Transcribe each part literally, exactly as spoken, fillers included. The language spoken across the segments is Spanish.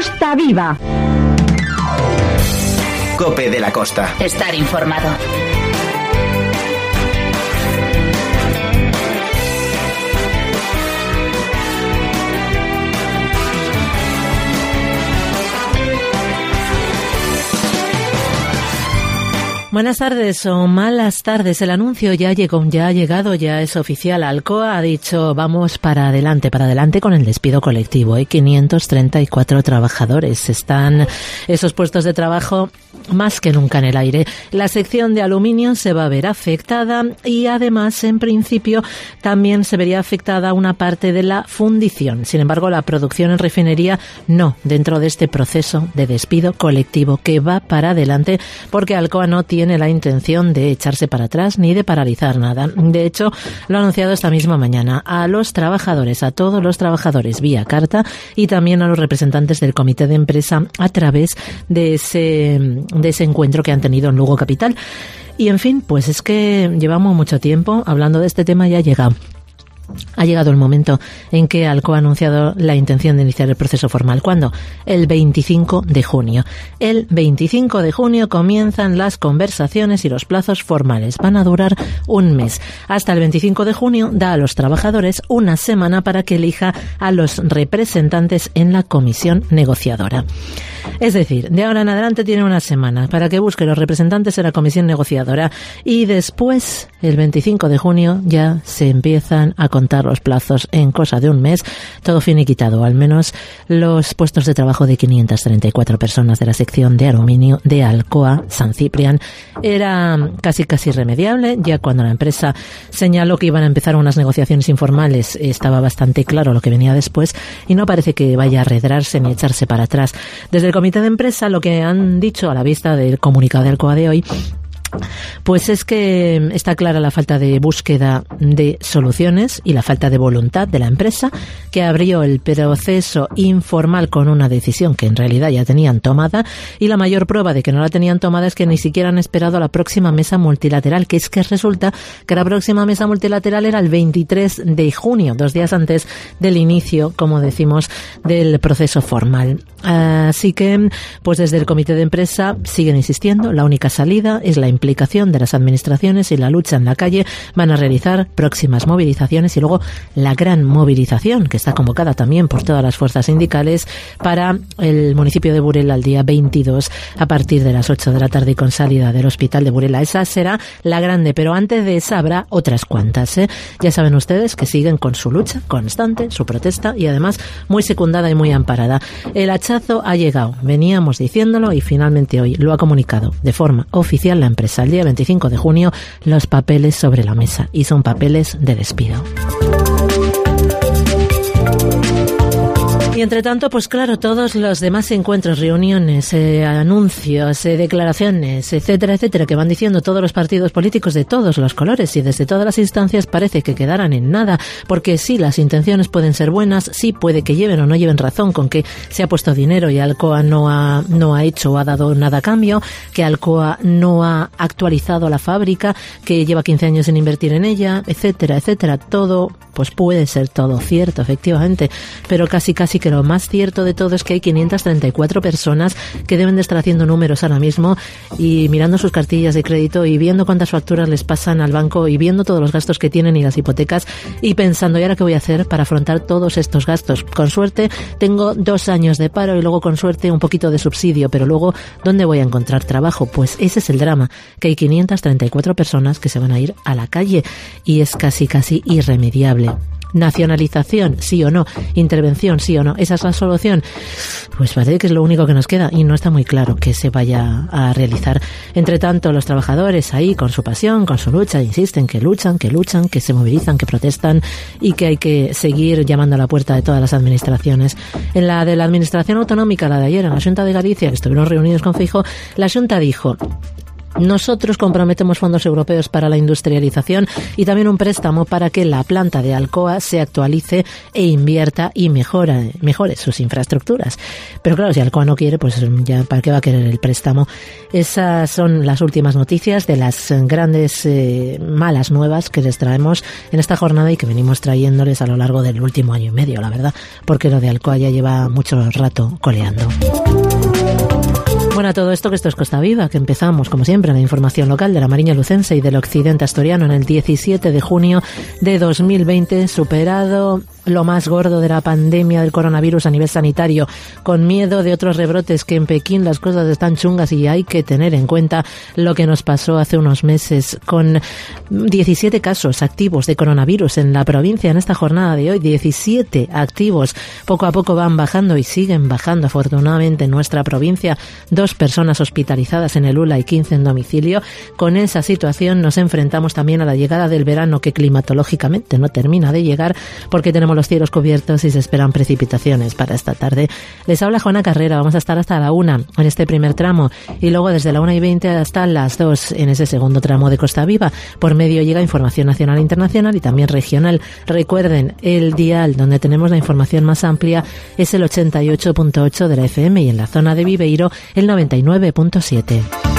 Costa Viva. COPE de la Costa. Estar informado. Buenas tardes o malas tardes. El anuncio ya llegó, ya ha llegado, ya es oficial. Alcoa ha dicho vamos para adelante, para adelante con el despido colectivo. Hay quinientos treinta y cuatro trabajadores. Están esos puestos de trabajo más que nunca en el aire. La sección de aluminio se va a ver afectada y además, en principio, también se vería afectada una parte de la fundición. Sin embargo, la producción en refinería no, dentro de este proceso de despido colectivo que va para adelante porque Alcoa no tiene tiene la intención de echarse para atrás ni de paralizar nada. De hecho, lo ha anunciado esta misma mañana a los trabajadores, a todos los trabajadores vía carta y también a los representantes del comité de empresa a través de ese, de ese encuentro que han tenido en Lugo Capital. Y en fin, pues es que llevamos mucho tiempo hablando de este tema y ha llegado. Ha llegado el momento en que Alcoa ha anunciado la intención de iniciar el proceso formal. ¿Cuándo? El veinticinco de junio. El veinticinco de junio comienzan las conversaciones y los plazos formales. Van a durar un mes. Hasta el veinticinco de junio da a los trabajadores una semana para que elija a los representantes en la comisión negociadora. Es decir, de ahora en adelante tiene una semana para que busque los representantes en la comisión negociadora y después, el veinticinco de junio, ya se empiezan a contar los plazos en cosa de un mes, todo finiquitado, al menos los puestos de trabajo de quinientas treinta y cuatro personas de la sección de aluminio de Alcoa San Ciprián. Era casi casi irremediable, ya cuando la empresa señaló que iban a empezar unas negociaciones informales estaba bastante claro lo que venía después y no parece que vaya a arredrarse ni echarse para atrás. Desde el comité de empresa lo que han dicho a la vista del comunicado de Alcoa de hoy, pues es que está clara la falta de búsqueda de soluciones y la falta de voluntad de la empresa, que abrió el proceso informal con una decisión que en realidad ya tenían tomada, y la mayor prueba de que no la tenían tomada es que ni siquiera han esperado a la próxima mesa multilateral, que es que resulta que la próxima mesa multilateral era el veintitrés de junio, dos días antes del inicio, como decimos, del proceso formal. Así que, pues desde el comité de empresa siguen insistiendo, la única salida es la implicación de las administraciones y la lucha en la calle. Van a realizar próximas movilizaciones y luego la gran movilización que está convocada también por todas las fuerzas sindicales para el municipio de Burela el día veintidós a partir de las ocho de la tarde y con salida del hospital de Burela. Esa será la grande, pero antes de esa habrá otras cuantas, ¿eh? Ya saben ustedes que siguen con su lucha constante, su protesta y además muy secundada y muy amparada. El hachazo ha llegado, veníamos diciéndolo y finalmente hoy lo ha comunicado de forma oficial la empresa. El día veinticinco de junio, los papeles sobre la mesa y son papeles de despido. Y entre tanto, pues claro, todos los demás encuentros, reuniones, eh, anuncios, eh, declaraciones, etcétera, etcétera, que van diciendo todos los partidos políticos de todos los colores y desde todas las instancias parece que quedaran en nada, porque sí, las intenciones pueden ser buenas, sí puede que lleven o no lleven razón con que se ha puesto dinero y Alcoa no ha, no ha hecho o ha dado nada a cambio, que Alcoa no ha actualizado la fábrica, que lleva quince años sin invertir en ella, etcétera, etcétera. Todo, pues puede ser todo cierto, efectivamente, pero casi casi que lo más cierto de todo es que hay quinientas treinta y cuatro personas que deben de estar haciendo números ahora mismo y mirando sus cartillas de crédito y viendo cuántas facturas les pasan al banco y viendo todos los gastos que tienen y las hipotecas y pensando, ¿y ahora qué voy a hacer para afrontar todos estos gastos? Con suerte tengo dos años de paro y luego con suerte un poquito de subsidio, pero luego, ¿dónde voy a encontrar trabajo? Pues ese es el drama, que hay quinientas treinta y cuatro personas que se van a ir a la calle y es casi casi irremediable. Nacionalización, sí o no. Intervención, sí o no. ¿Esa es la solución? Pues parece que es lo único que nos queda y no está muy claro que se vaya a realizar. Entre tanto, los trabajadores ahí con su pasión, con su lucha, insisten que luchan, que luchan, que se movilizan, que protestan y que hay que seguir llamando a la puerta de todas las administraciones. En la de la Administración Autonómica, la de ayer, en la Xunta de Galicia, que estuvieron reunidos con Feijóo, la Xunta dijo: Nosotros comprometemos fondos europeos para la industrialización y también un préstamo para que la planta de Alcoa se actualice e invierta y mejora, mejore sus infraestructuras. Pero claro, si Alcoa no quiere, pues ya ¿para qué va a querer el préstamo? Esas son las últimas noticias de las grandes eh, malas nuevas que les traemos en esta jornada y que venimos trayéndoles a lo largo del último año y medio, la verdad, porque lo de Alcoa ya lleva mucho rato coleando. Bueno, a todo esto que esto es Costa Viva, que empezamos, como siempre, en la información local de la Mariña Lucense y del occidente asturiano en el diecisiete de junio de dos mil veinte, superado lo más gordo de la pandemia del coronavirus a nivel sanitario, con miedo de otros rebrotes, que en Pekín las cosas están chungas y hay que tener en cuenta lo que nos pasó hace unos meses, con diecisiete casos activos de coronavirus en la provincia en esta jornada de hoy, diecisiete activos, poco a poco van bajando y siguen bajando afortunadamente en nuestra provincia, dos personas hospitalizadas en el U L A y quince en domicilio. Con esa situación nos enfrentamos también a la llegada del verano, que climatológicamente no termina de llegar porque tenemos los cielos cubiertos y se esperan precipitaciones para esta tarde. Les habla Juana Carrera, vamos a estar hasta la una en este primer tramo y luego desde la una y veinte hasta las dos en ese segundo tramo de Costa Viva. Por medio llega información nacional e internacional y también regional. Recuerden, el dial donde tenemos la información más amplia es el ochenta y ocho punto ocho de la F M y en la zona de Viveiro el noventa y nueve punto siete.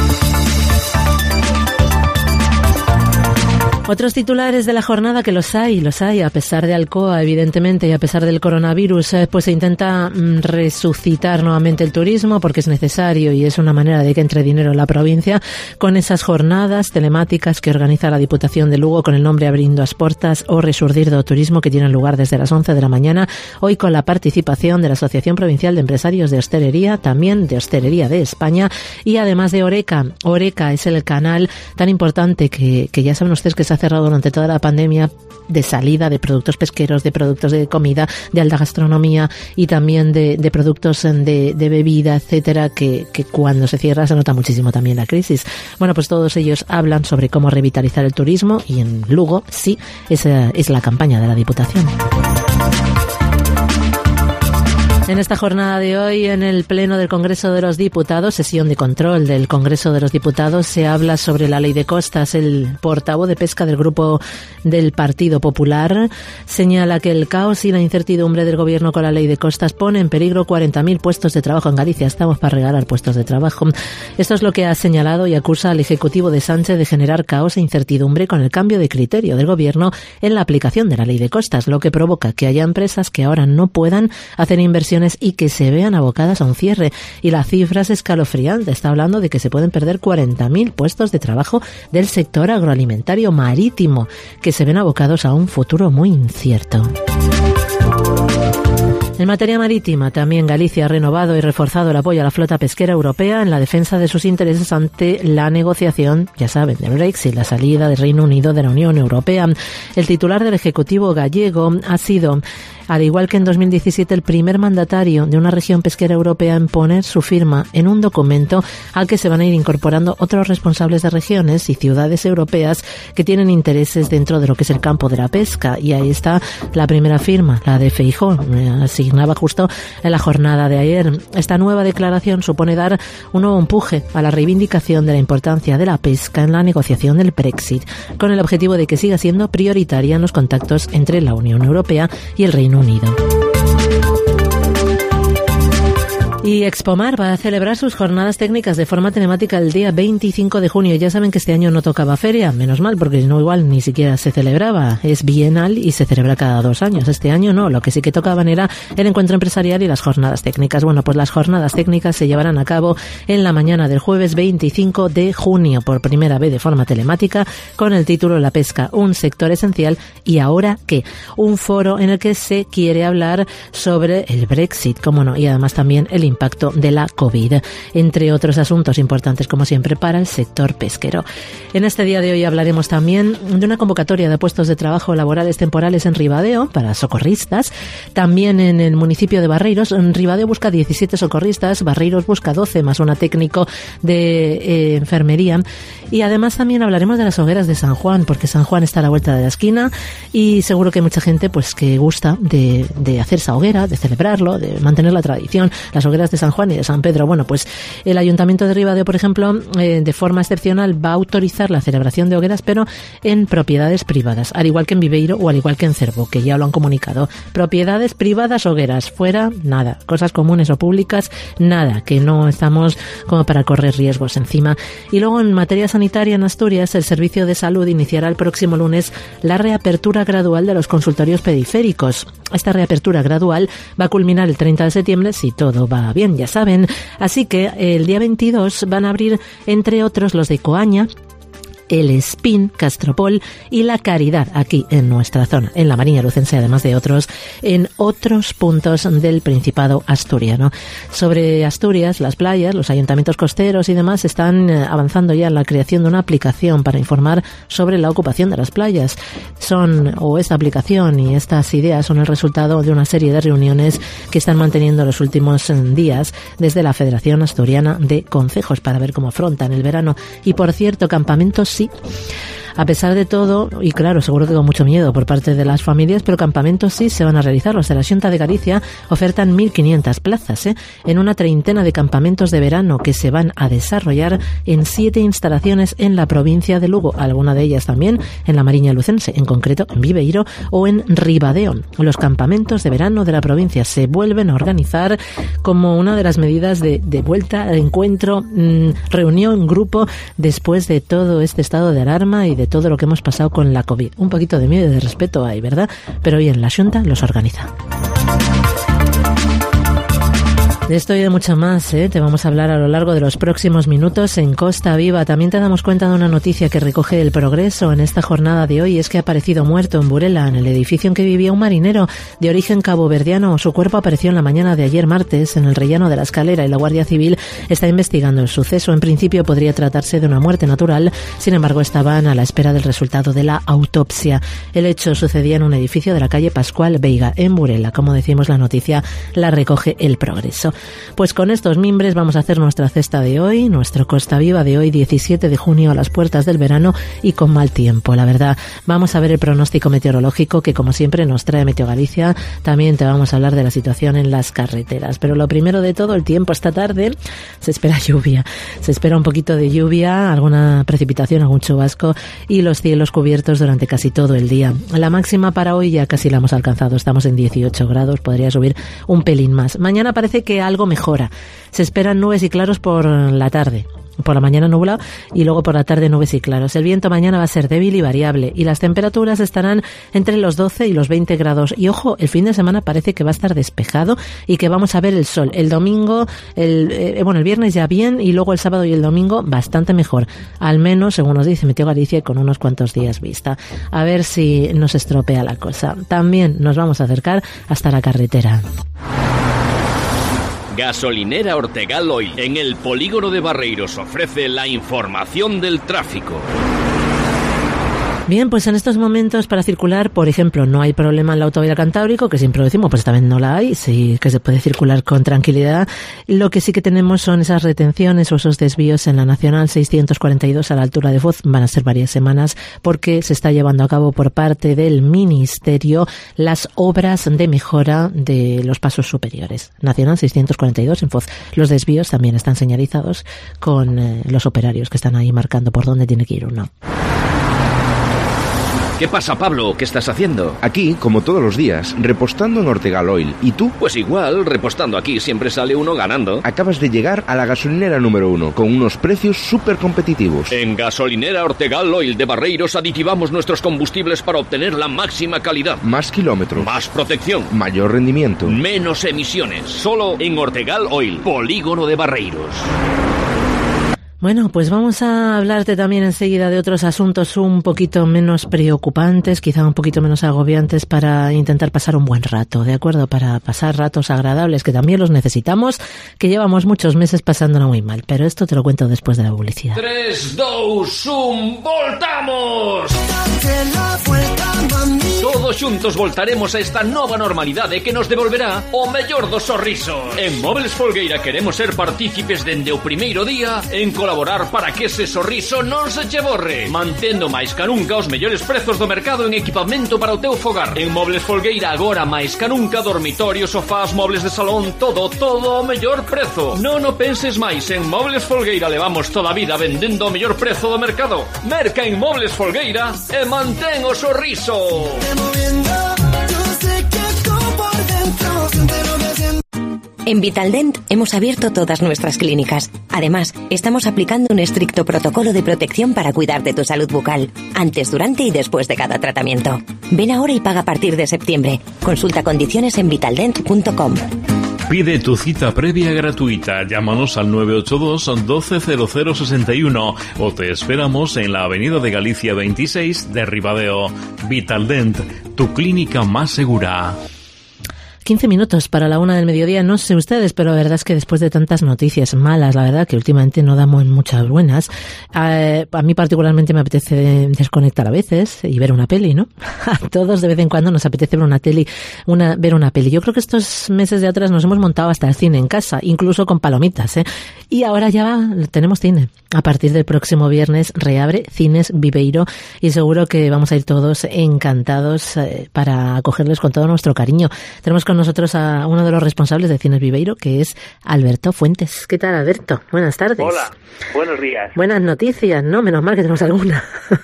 Otros titulares de la jornada, que los hay, los hay, a pesar de Alcoa, evidentemente, y a pesar del coronavirus, eh, pues se intenta mm, resucitar nuevamente el turismo porque es necesario y es una manera de que entre dinero en la provincia, con esas jornadas telemáticas que organiza la Diputación de Lugo con el nombre Abrindo as Portas o Resurdir do Turismo, que tienen lugar desde las once de la mañana, hoy con la participación de la Asociación Provincial de Empresarios de Hostelería, también de Hostelería de España y además de Oreca. Oreca es el canal tan importante que, que ya saben ustedes que se ha cerrado durante toda la pandemia, de salida de productos pesqueros, de productos de comida, de alta gastronomía y también de, de productos de, de bebida, etcétera, que, que cuando se cierra se nota muchísimo también la crisis. Bueno, pues todos ellos hablan sobre cómo revitalizar el turismo y en Lugo, sí, esa es la campaña de la Diputación. En esta jornada de hoy, en el Pleno del Congreso de los Diputados, sesión de control del Congreso de los Diputados, se habla sobre la Ley de Costas. El portavoz de Pesca del Grupo del Partido Popular señala que el caos y la incertidumbre del Gobierno con la Ley de Costas pone en peligro cuarenta mil puestos de trabajo en Galicia. Estamos para regalar puestos de trabajo. Esto es lo que ha señalado y acusa al Ejecutivo de Sánchez de generar caos e incertidumbre con el cambio de criterio del Gobierno en la aplicación de la Ley de Costas, lo que provoca que haya empresas que ahora no puedan hacer inversiones y que se vean abocadas a un cierre. Y la cifra es escalofriante. Está hablando de que se pueden perder cuarenta mil puestos de trabajo del sector agroalimentario marítimo, que se ven abocados a un futuro muy incierto. En materia marítima, también Galicia ha renovado y reforzado el apoyo a la flota pesquera europea en la defensa de sus intereses ante la negociación, ya saben, del Brexit, la salida del Reino Unido de la Unión Europea. El titular del Ejecutivo gallego ha sido, al igual que en dos mil diecisiete, el primer mandatario de una región pesquera europea en poner su firma en un documento al que se van a ir incorporando otros responsables de regiones y ciudades europeas que tienen intereses dentro de lo que es el campo de la pesca. Y ahí está la primera firma, la de Feijóo, asignaba justo en la jornada de ayer. Esta nueva declaración supone dar un nuevo empuje a la reivindicación de la importancia de la pesca en la negociación del Brexit, con el objetivo de que siga siendo prioritaria en los contactos entre la Unión Europea y el Reino Unido. Y Expomar va a celebrar sus jornadas técnicas de forma telemática el día veinticinco de junio. Ya saben que este año no tocaba feria, menos mal, porque no igual ni siquiera se celebraba. Es bienal y se celebra cada dos años. Este año no, lo que sí que tocaban era el encuentro empresarial y las jornadas técnicas. Bueno, pues las jornadas técnicas se llevarán a cabo en la mañana del jueves veinticinco de junio, por primera vez de forma telemática, con el título La pesca, un sector esencial. ¿Y ahora qué? Un foro en el que se quiere hablar sobre el Brexit, cómo no, y además también el impacto de la COVID, entre otros asuntos importantes, como siempre, para el sector pesquero. En este día de hoy hablaremos también de una convocatoria de puestos de trabajo laborales temporales en Ribadeo para socorristas. También en el municipio de Barreiros, Ribadeo busca diecisiete socorristas, Barreiros busca doce, más una técnico de eh, enfermería. Y además también hablaremos de las hogueras de San Juan, porque San Juan está a la vuelta de la esquina y seguro que hay mucha gente pues que gusta de, de hacer esa hoguera, de celebrarlo, de mantener la tradición. Las hogueras hogueras de San Juan y de San Pedro. Bueno, pues el Ayuntamiento de Ribadeo, por ejemplo, eh, de forma excepcional va a autorizar la celebración de hogueras, pero en propiedades privadas, al igual que en Viveiro o al igual que en Cervo, que ya lo han comunicado. Propiedades privadas, hogueras, fuera, nada. Cosas comunes o públicas, nada, que no estamos como para correr riesgos encima. Y luego, en materia sanitaria en Asturias, el Servicio de Salud iniciará el próximo lunes la reapertura gradual de los consultorios periféricos. Esta reapertura gradual va a culminar el treinta de septiembre si todo va bien, ya saben. Así que el día veintidós van a abrir, entre otros, los de Coaña, el Espín, Castropol y la Caridad, aquí en nuestra zona, en la Mariña Lucense, además de otros, en otros puntos del Principado asturiano. Sobre Asturias, las playas, los ayuntamientos costeros y demás están avanzando ya en la creación de una aplicación para informar sobre la ocupación de las playas. Son, o esta aplicación y estas ideas son el resultado de una serie de reuniones que están manteniendo los últimos días desde la Federación Asturiana de Concejos para ver cómo afrontan el verano. Y por cierto, campamentos sí. A pesar de todo, y claro, seguro que con mucho miedo por parte de las familias, pero campamentos sí se van a realizar. Los de la Xunta de Galicia ofertan mil quinientas plazas, ¿eh? en una treintena de campamentos de verano que se van a desarrollar en siete instalaciones en la provincia de Lugo, alguna de ellas también en la Mariña Lucense, en concreto en Viveiro o en Ribadeo. Los campamentos de verano de la provincia se vuelven a organizar como una de las medidas de, de vuelta, de encuentro, mmm, reunión, grupo, después de todo este estado de alarma y de todo lo que hemos pasado con la COVID. Un poquito de miedo y de respeto hay, ¿verdad? Pero bien, la Xunta los organiza. De esto y de mucho más, ¿eh? Te vamos a hablar a lo largo de los próximos minutos en Costa Viva. También te damos cuenta de una noticia que recoge El Progreso en esta jornada de hoy. Es que ha aparecido muerto en Burela, en el edificio en que vivía un marinero de origen caboverdiano. Su cuerpo apareció en la mañana de ayer martes en el rellano de la Escalera y la Guardia Civil está investigando el suceso. En principio podría tratarse de una muerte natural, sin embargo estaban a la espera del resultado de la autopsia. El hecho sucedía en un edificio de la calle Pascual Veiga, en Burela. Como decimos, la noticia la recoge El Progreso. Pues con estos mimbres vamos a hacer nuestra cesta de hoy, nuestro Costa Viva de hoy, diecisiete de junio, a las puertas del verano y con mal tiempo, la verdad. Vamos a ver el pronóstico meteorológico que, como siempre, nos trae Meteo Galicia. También te vamos a hablar de la situación en las carreteras. Pero lo primero de todo, el tiempo esta tarde, se espera lluvia. Se espera un poquito de lluvia, alguna precipitación, algún chubasco y los cielos cubiertos durante casi todo el día. La máxima para hoy ya casi la hemos alcanzado. Estamos en dieciocho grados, podría subir un pelín más. Mañana parece que algo mejora. Se esperan nubes y claros por la tarde. Por la mañana nublado y luego por la tarde nubes y claros. El viento mañana va a ser débil y variable y las temperaturas estarán entre los doce y los veinte grados. Y ojo, el fin de semana parece que va a estar despejado y que vamos a ver el sol. El domingo, el eh, bueno, el viernes ya bien y luego el sábado y el domingo bastante mejor. Al menos, según nos dice Meteo Galicia, con unos cuantos días vista. A ver si nos estropea la cosa. También nos vamos a acercar hasta la carretera. Gasolinera Ortegal Oil, en el polígono de Barreiros, ofrece la información del tráfico. Bien, pues en estos momentos para circular, por ejemplo, no hay problema en la autovía Cantábrico, que siempre lo decimos, pues también no la hay, sí que se puede circular con tranquilidad. Lo que sí que tenemos son esas retenciones o esos desvíos en la Nacional seiscientos cuarenta y dos a la altura de Foz. Van a ser varias semanas porque se está llevando a cabo por parte del Ministerio las obras de mejora de los pasos superiores. Nacional seiscientos cuarenta y dos en Foz. Los desvíos también están señalizados con eh, los operarios que están ahí marcando por dónde tiene que ir uno. ¿Qué pasa, Pablo? ¿Qué estás haciendo? Aquí, como todos los días, repostando en Ortegal Oil. ¿Y tú? Pues igual, repostando aquí siempre sale uno ganando. Acabas de llegar a la gasolinera número uno, con unos precios súper competitivos. En Gasolinera Ortegal Oil de Barreiros aditivamos nuestros combustibles para obtener la máxima calidad. Más kilómetros. Más protección. Mayor rendimiento. Menos emisiones. Solo en Ortegal Oil, polígono de Barreiros. Bueno, pues vamos a hablarte también enseguida de otros asuntos un poquito menos preocupantes, quizá un poquito menos agobiantes para intentar pasar un buen rato, ¿de acuerdo? Para pasar ratos agradables, que también los necesitamos, que llevamos muchos meses pasándola muy mal. Pero esto te lo cuento después de la publicidad. tres, dos, uno, ¡voltamos! Todos juntos voltaremos a esta nova normalidade que nos devolverá o mellor dos sorrisos. En Móviles Folgueira queremos ser partícipes dende o primeiro día en colaboración colaborar para que ese sorriso non se che borre. Mantendo máis ca nunca os mellores prezos do mercado en equipamento para o teu fogar. En Mobles Folgueira agora máis ca nunca, dormitorios, sofás, mobles de salón, todo, todo o mellor prezo. Non o penses máis, en Mobles Folgueira levamos toda a vida vendendo o mellor prezo do mercado. Merca en Mobles Folgueira e mantén o sorriso. En Vitaldent hemos abierto todas nuestras clínicas. Además, estamos aplicando un estricto protocolo de protección para cuidar de tu salud bucal, antes, durante y después de cada tratamiento. Ven ahora y paga a partir de septiembre. Consulta condiciones en vitaldent punto com. Pide tu cita previa gratuita. Llámanos al nueve ocho dos, doce cero cero sesenta y uno o te esperamos en la Avenida de Galicia veintiséis de Ribadeo. Vitaldent, tu clínica más segura. quince minutos para la una del mediodía, no sé ustedes, pero la verdad es que después de tantas noticias malas, la verdad que últimamente no damos muchas buenas, eh, a mí particularmente me apetece desconectar a veces y ver una peli, ¿no? A todos de vez en cuando nos apetece ver una tele, una, ver una peli. Yo creo que estos meses de atrás nos hemos montado hasta el cine en casa, incluso con palomitas, ¿eh? Y ahora ya tenemos cine. A partir del próximo viernes reabre Cines Viveiro y seguro que vamos a ir todos encantados eh, para acogerles con todo nuestro cariño. Tenemos con nosotros a uno de los responsables de Cines Viveiro, que es Alberto Fuentes. ¿Qué tal, Alberto? Buenas tardes. Hola, buenos días. Buenas noticias, ¿no? Menos mal que tenemos alguna.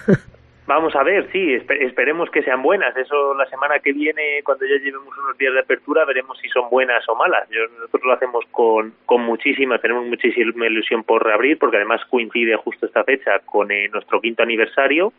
Vamos a ver, sí, esper- esperemos que sean buenas. Eso la semana que viene, cuando ya llevemos unos días de apertura, veremos si son buenas o malas. Yo, nosotros lo hacemos con, con muchísima, tenemos muchísima ilusión por reabrir, porque además coincide justo esta fecha con eh, nuestro quinto aniversario.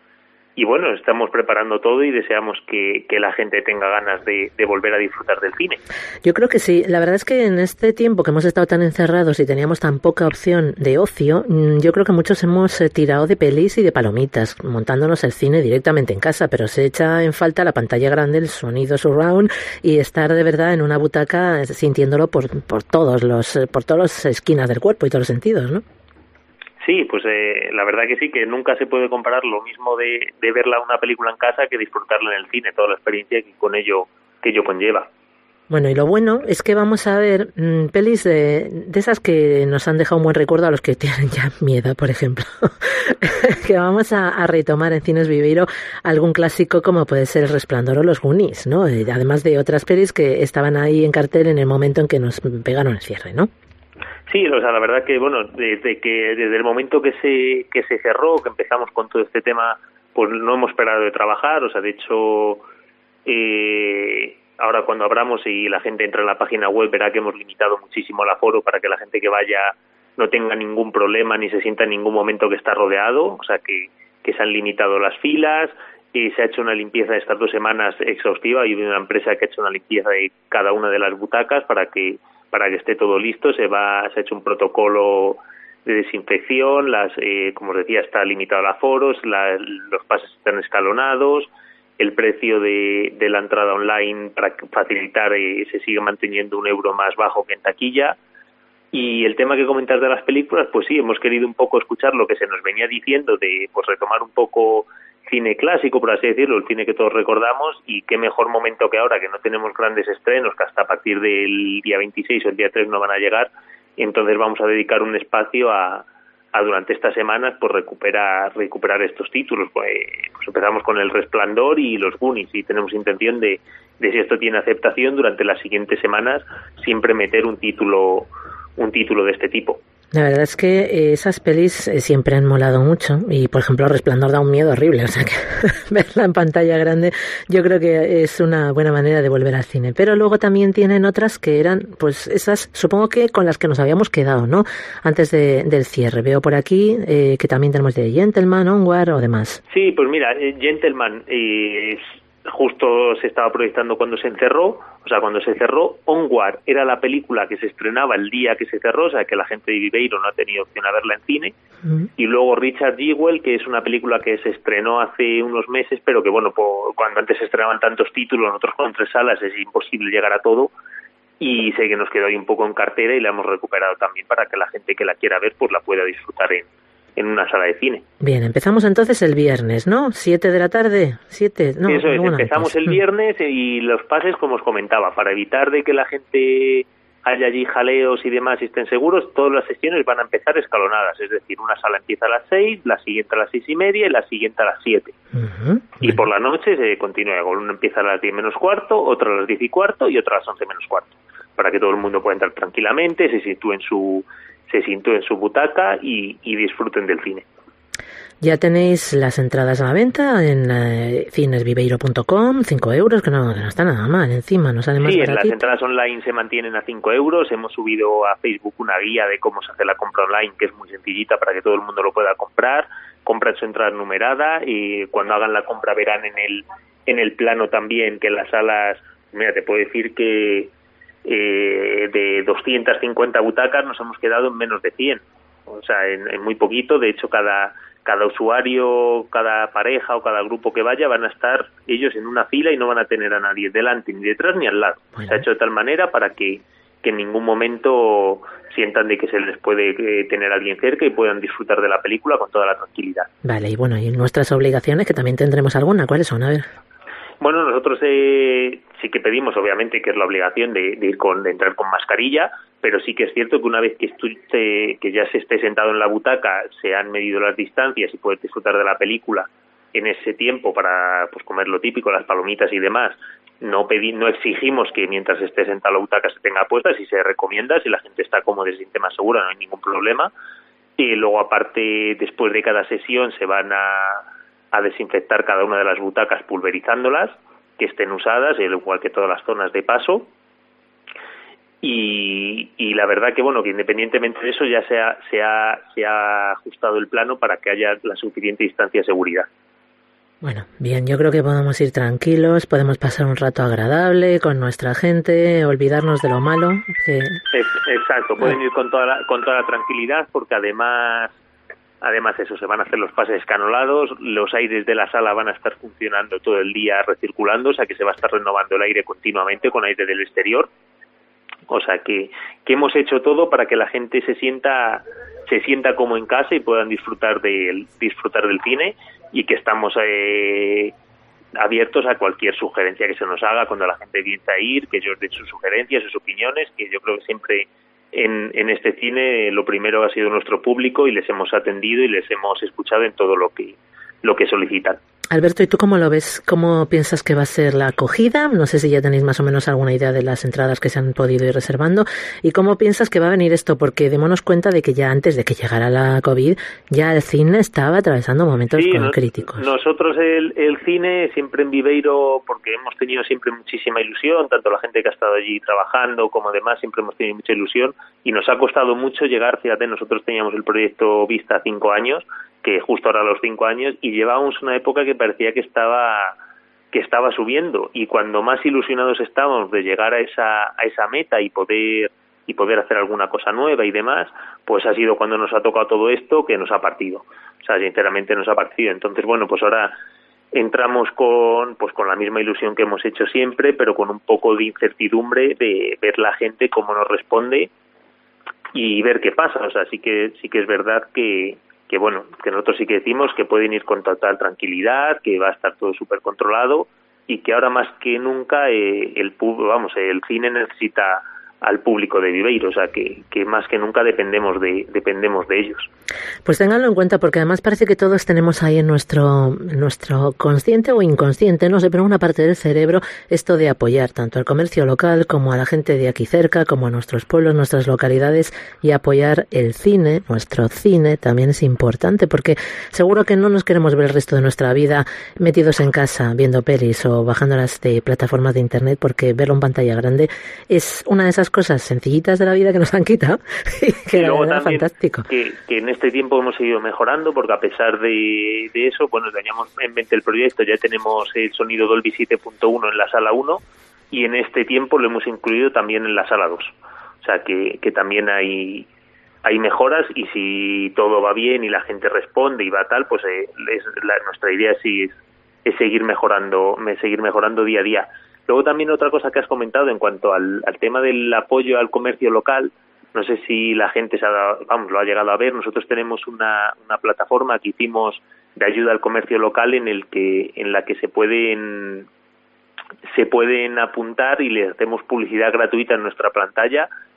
Y bueno, estamos preparando todo y deseamos que, que la gente tenga ganas de, de volver a disfrutar del cine. Yo creo que sí. La verdad es que en este tiempo que hemos estado tan encerrados y teníamos tan poca opción de ocio, yo creo que muchos hemos tirado de pelis y de palomitas, montándonos el cine directamente en casa, pero se echa en falta la pantalla grande, el sonido surround y estar de verdad en una butaca sintiéndolo por, por todos los, por todas las esquinas del cuerpo y todos los sentidos, ¿no? Sí, pues eh, la verdad que sí, que nunca se puede comparar lo mismo de, de verla una película en casa que disfrutarla en el cine, toda la experiencia que con ello que ello conlleva. Bueno, y lo bueno es que vamos a ver mmm, pelis de, de esas que nos han dejado un buen recuerdo a los que tienen ya miedo, por ejemplo. Que vamos a, a retomar en Cines Viveiro algún clásico como puede ser El Resplandor o Los Goonies, ¿no? Además de otras pelis que estaban ahí en cartel en el momento en que nos pegaron el cierre, ¿no? Sí, o sea, la verdad que, bueno, desde que desde el momento que se que se cerró, que empezamos con todo este tema, pues no hemos parado de trabajar. O sea, de hecho, eh, ahora cuando abramos y la gente entra en la página web, verá que hemos limitado muchísimo el aforo para que la gente que vaya no tenga ningún problema ni se sienta en ningún momento que está rodeado. O sea, que, que se han limitado las filas, y se ha hecho una limpieza estas dos semanas exhaustiva. Y hay una empresa que ha hecho una limpieza de cada una de las butacas para que para que esté todo listo. Se va, se ha hecho un protocolo de desinfección, las, eh, como os decía, está limitado el aforo, la, los pases están escalonados, el precio de, de la entrada online para facilitar eh, se sigue manteniendo un euro más bajo que en taquilla. Y el tema que comentas de las películas, pues sí, hemos querido un poco escuchar lo que se nos venía diciendo de pues retomar un poco cine clásico, por así decirlo, el cine que todos recordamos, y qué mejor momento que ahora, que no tenemos grandes estrenos, que hasta a partir del día veintiséis o el día tres no van a llegar. Entonces vamos a dedicar un espacio a, a durante estas semanas, pues recuperar recuperar estos títulos. Pues, pues empezamos con El Resplandor y Los Goonies, y tenemos intención de, de si esto tiene aceptación, durante las siguientes semanas siempre meter un título un título de este tipo. La verdad es que eh, esas pelis eh, siempre han molado mucho y, por ejemplo, Resplandor da un miedo horrible, o sea que verla en pantalla grande yo creo que es una buena manera de volver al cine. Pero luego también tienen otras que eran, pues esas, supongo que con las que nos habíamos quedado, ¿no? Antes de, del cierre. Veo por aquí eh, que también tenemos de Gentleman, Onward o demás. Sí, pues mira, eh, Gentleman eh, justo se estaba proyectando cuando se encerró, o sea, cuando se cerró. Onward era la película que se estrenaba el día que se cerró, o sea, que la gente de Viveiro no ha tenido opción a verla en cine. Uh-huh. Y luego Richard Jewell, que es una película que se estrenó hace unos meses, pero que, bueno, por, cuando antes se estrenaban tantos títulos, nosotros con tres salas es imposible llegar a todo, y sé que nos quedó ahí un poco en cartera y la hemos recuperado también para que la gente que la quiera ver pues la pueda disfrutar en en una sala de cine. Bien, empezamos entonces el viernes, ¿no? Siete de la tarde, siete, no. Eso es, bueno, empezamos pues. el viernes y los pases, como os comentaba, para evitar de que la gente haya allí jaleos y demás y estén seguros, todas las sesiones van a empezar escalonadas, es decir, una sala empieza a las seis, la siguiente a las seis y media y la siguiente a las siete. Uh-huh. Y por la noche se continúa, una empieza a las diez menos cuarto, otra a las diez y cuarto y otra a las once menos cuarto, para que todo el mundo pueda entrar tranquilamente, se sitúe en su, se sitúe en su butaca y, y disfruten del cine. Ya tenéis las entradas a la venta en eh, cines viveiro punto com, cinco euros, que no, que no está nada mal, encima no sale más sí, baratito. Las entradas online se mantienen a cinco euros, hemos subido a Facebook una guía de cómo se hace la compra online, que es muy sencillita para que todo el mundo lo pueda comprar, compran su entrada numerada y cuando hagan la compra verán en el, en el plano también que en las salas, mira, te puedo decir que eh, de doscientas cincuenta butacas nos hemos quedado en menos de cien, o sea, en, en muy poquito, de hecho cada... cada usuario, cada pareja o cada grupo que vaya van a estar ellos en una fila y no van a tener a nadie delante, ni detrás, ni al lado. Bueno. Se ha hecho de tal manera para que, que en ningún momento sientan de que se les puede eh, tener a alguien cerca y puedan disfrutar de la película con toda la tranquilidad. Vale, y bueno, y nuestras obligaciones, que también tendremos alguna, ¿cuáles son? A ver. Bueno, nosotros eh, sí que pedimos, obviamente, que es la obligación de, de ir con, de entrar con mascarilla, pero sí que es cierto que una vez que, estute, que ya se esté sentado en la butaca, se han medido las distancias y puedes disfrutar de la película en ese tiempo para pues comer lo típico, las palomitas y demás. No pedi, no exigimos que mientras esté sentado en la butaca se tenga puesta, si se recomienda, si la gente está cómoda y se siente más segura, no hay ningún problema. Y luego, aparte, después de cada sesión se van a... a desinfectar cada una de las butacas pulverizándolas, que estén usadas, igual que todas las zonas de paso. Y, y la verdad que, bueno, que independientemente de eso ya se ha, se, ha, se ha ajustado el plano para que haya la suficiente distancia de seguridad. Bueno, bien, yo creo que podemos ir tranquilos, podemos pasar un rato agradable con nuestra gente, olvidarnos de lo malo. Que... Es, exacto, pueden ir con toda la, con toda la tranquilidad, porque además... Además, eso, se van a hacer los pases escanolados, los aires de la sala van a estar funcionando todo el día recirculando, o sea que se va a estar renovando el aire continuamente con aire del exterior. O sea que, que hemos hecho todo para que la gente se sienta se sienta como en casa y puedan disfrutar del disfrutar del cine, y que estamos eh, abiertos a cualquier sugerencia que se nos haga cuando la gente piensa ir, que ellos den sus sugerencias, sus opiniones, que yo creo que siempre... En, en este cine lo primero ha sido nuestro público y les hemos atendido y les hemos escuchado en todo lo que lo que solicitan. Alberto, ¿y tú cómo lo ves? ¿Cómo piensas que va a ser la acogida? No sé si ya tenéis más o menos alguna idea de las entradas que se han podido ir reservando. ¿Y cómo piensas que va a venir esto? Porque démonos cuenta de que ya antes de que llegara la COVID, ya el cine estaba atravesando momentos sí, no, críticos. críticos. Nosotros el, el cine siempre en Viveiro, porque hemos tenido siempre muchísima ilusión, tanto la gente que ha estado allí trabajando como demás, siempre hemos tenido mucha ilusión y nos ha costado mucho llegar. Fíjate, nosotros teníamos el proyecto Vista cinco años, que justo ahora a los cinco años, y llevábamos una época que parecía que estaba que estaba subiendo, y cuando más ilusionados estábamos de llegar a esa a esa meta y poder y poder hacer alguna cosa nueva y demás, pues ha sido cuando nos ha tocado todo esto que nos ha partido. O sea, sinceramente nos ha partido. Entonces, bueno, pues ahora entramos con pues con la misma ilusión que hemos hecho siempre, pero con un poco de incertidumbre de ver la gente cómo nos responde y ver qué pasa. O sea, sí que sí que es verdad que que bueno, que nosotros sí que decimos que pueden ir con total tranquilidad, que va a estar todo súper controlado y que ahora más que nunca eh, el vamos el cine necesita al público de Viveiro, o sea que, que más que nunca dependemos de dependemos de ellos. Pues ténganlo en cuenta, porque además parece que todos tenemos ahí en nuestro en nuestro consciente o inconsciente, no sé, pero una parte del cerebro, esto de apoyar tanto al comercio local como a la gente de aquí cerca, como a nuestros pueblos, nuestras localidades, y apoyar el cine, nuestro cine también es importante, porque seguro que no nos queremos ver el resto de nuestra vida metidos en casa viendo pelis o bajándolas de plataformas de internet, porque verlo en pantalla grande es una de esas cosas sencillitas de la vida que nos han quitado y que y luego era también fantástico. Que, que en este tiempo hemos seguido mejorando, porque a pesar de, de eso, bueno, teníamos en mente el proyecto, ya tenemos el sonido Dolby siete punto uno en la sala uno y en este tiempo lo hemos incluido también en la sala dos. O sea que, que también hay hay mejoras, y si todo va bien y la gente responde y va tal, pues eh, es, la, nuestra idea sí es, es seguir mejorando, seguir mejorando día a día. Luego también otra cosa que has comentado en cuanto al, al tema del apoyo al comercio local, no sé si la gente se ha dado, vamos, lo ha llegado a ver. Nosotros tenemos una, una plataforma que hicimos de ayuda al comercio local en el que en la que se pueden se pueden apuntar y le hacemos publicidad gratuita en nuestra pantalla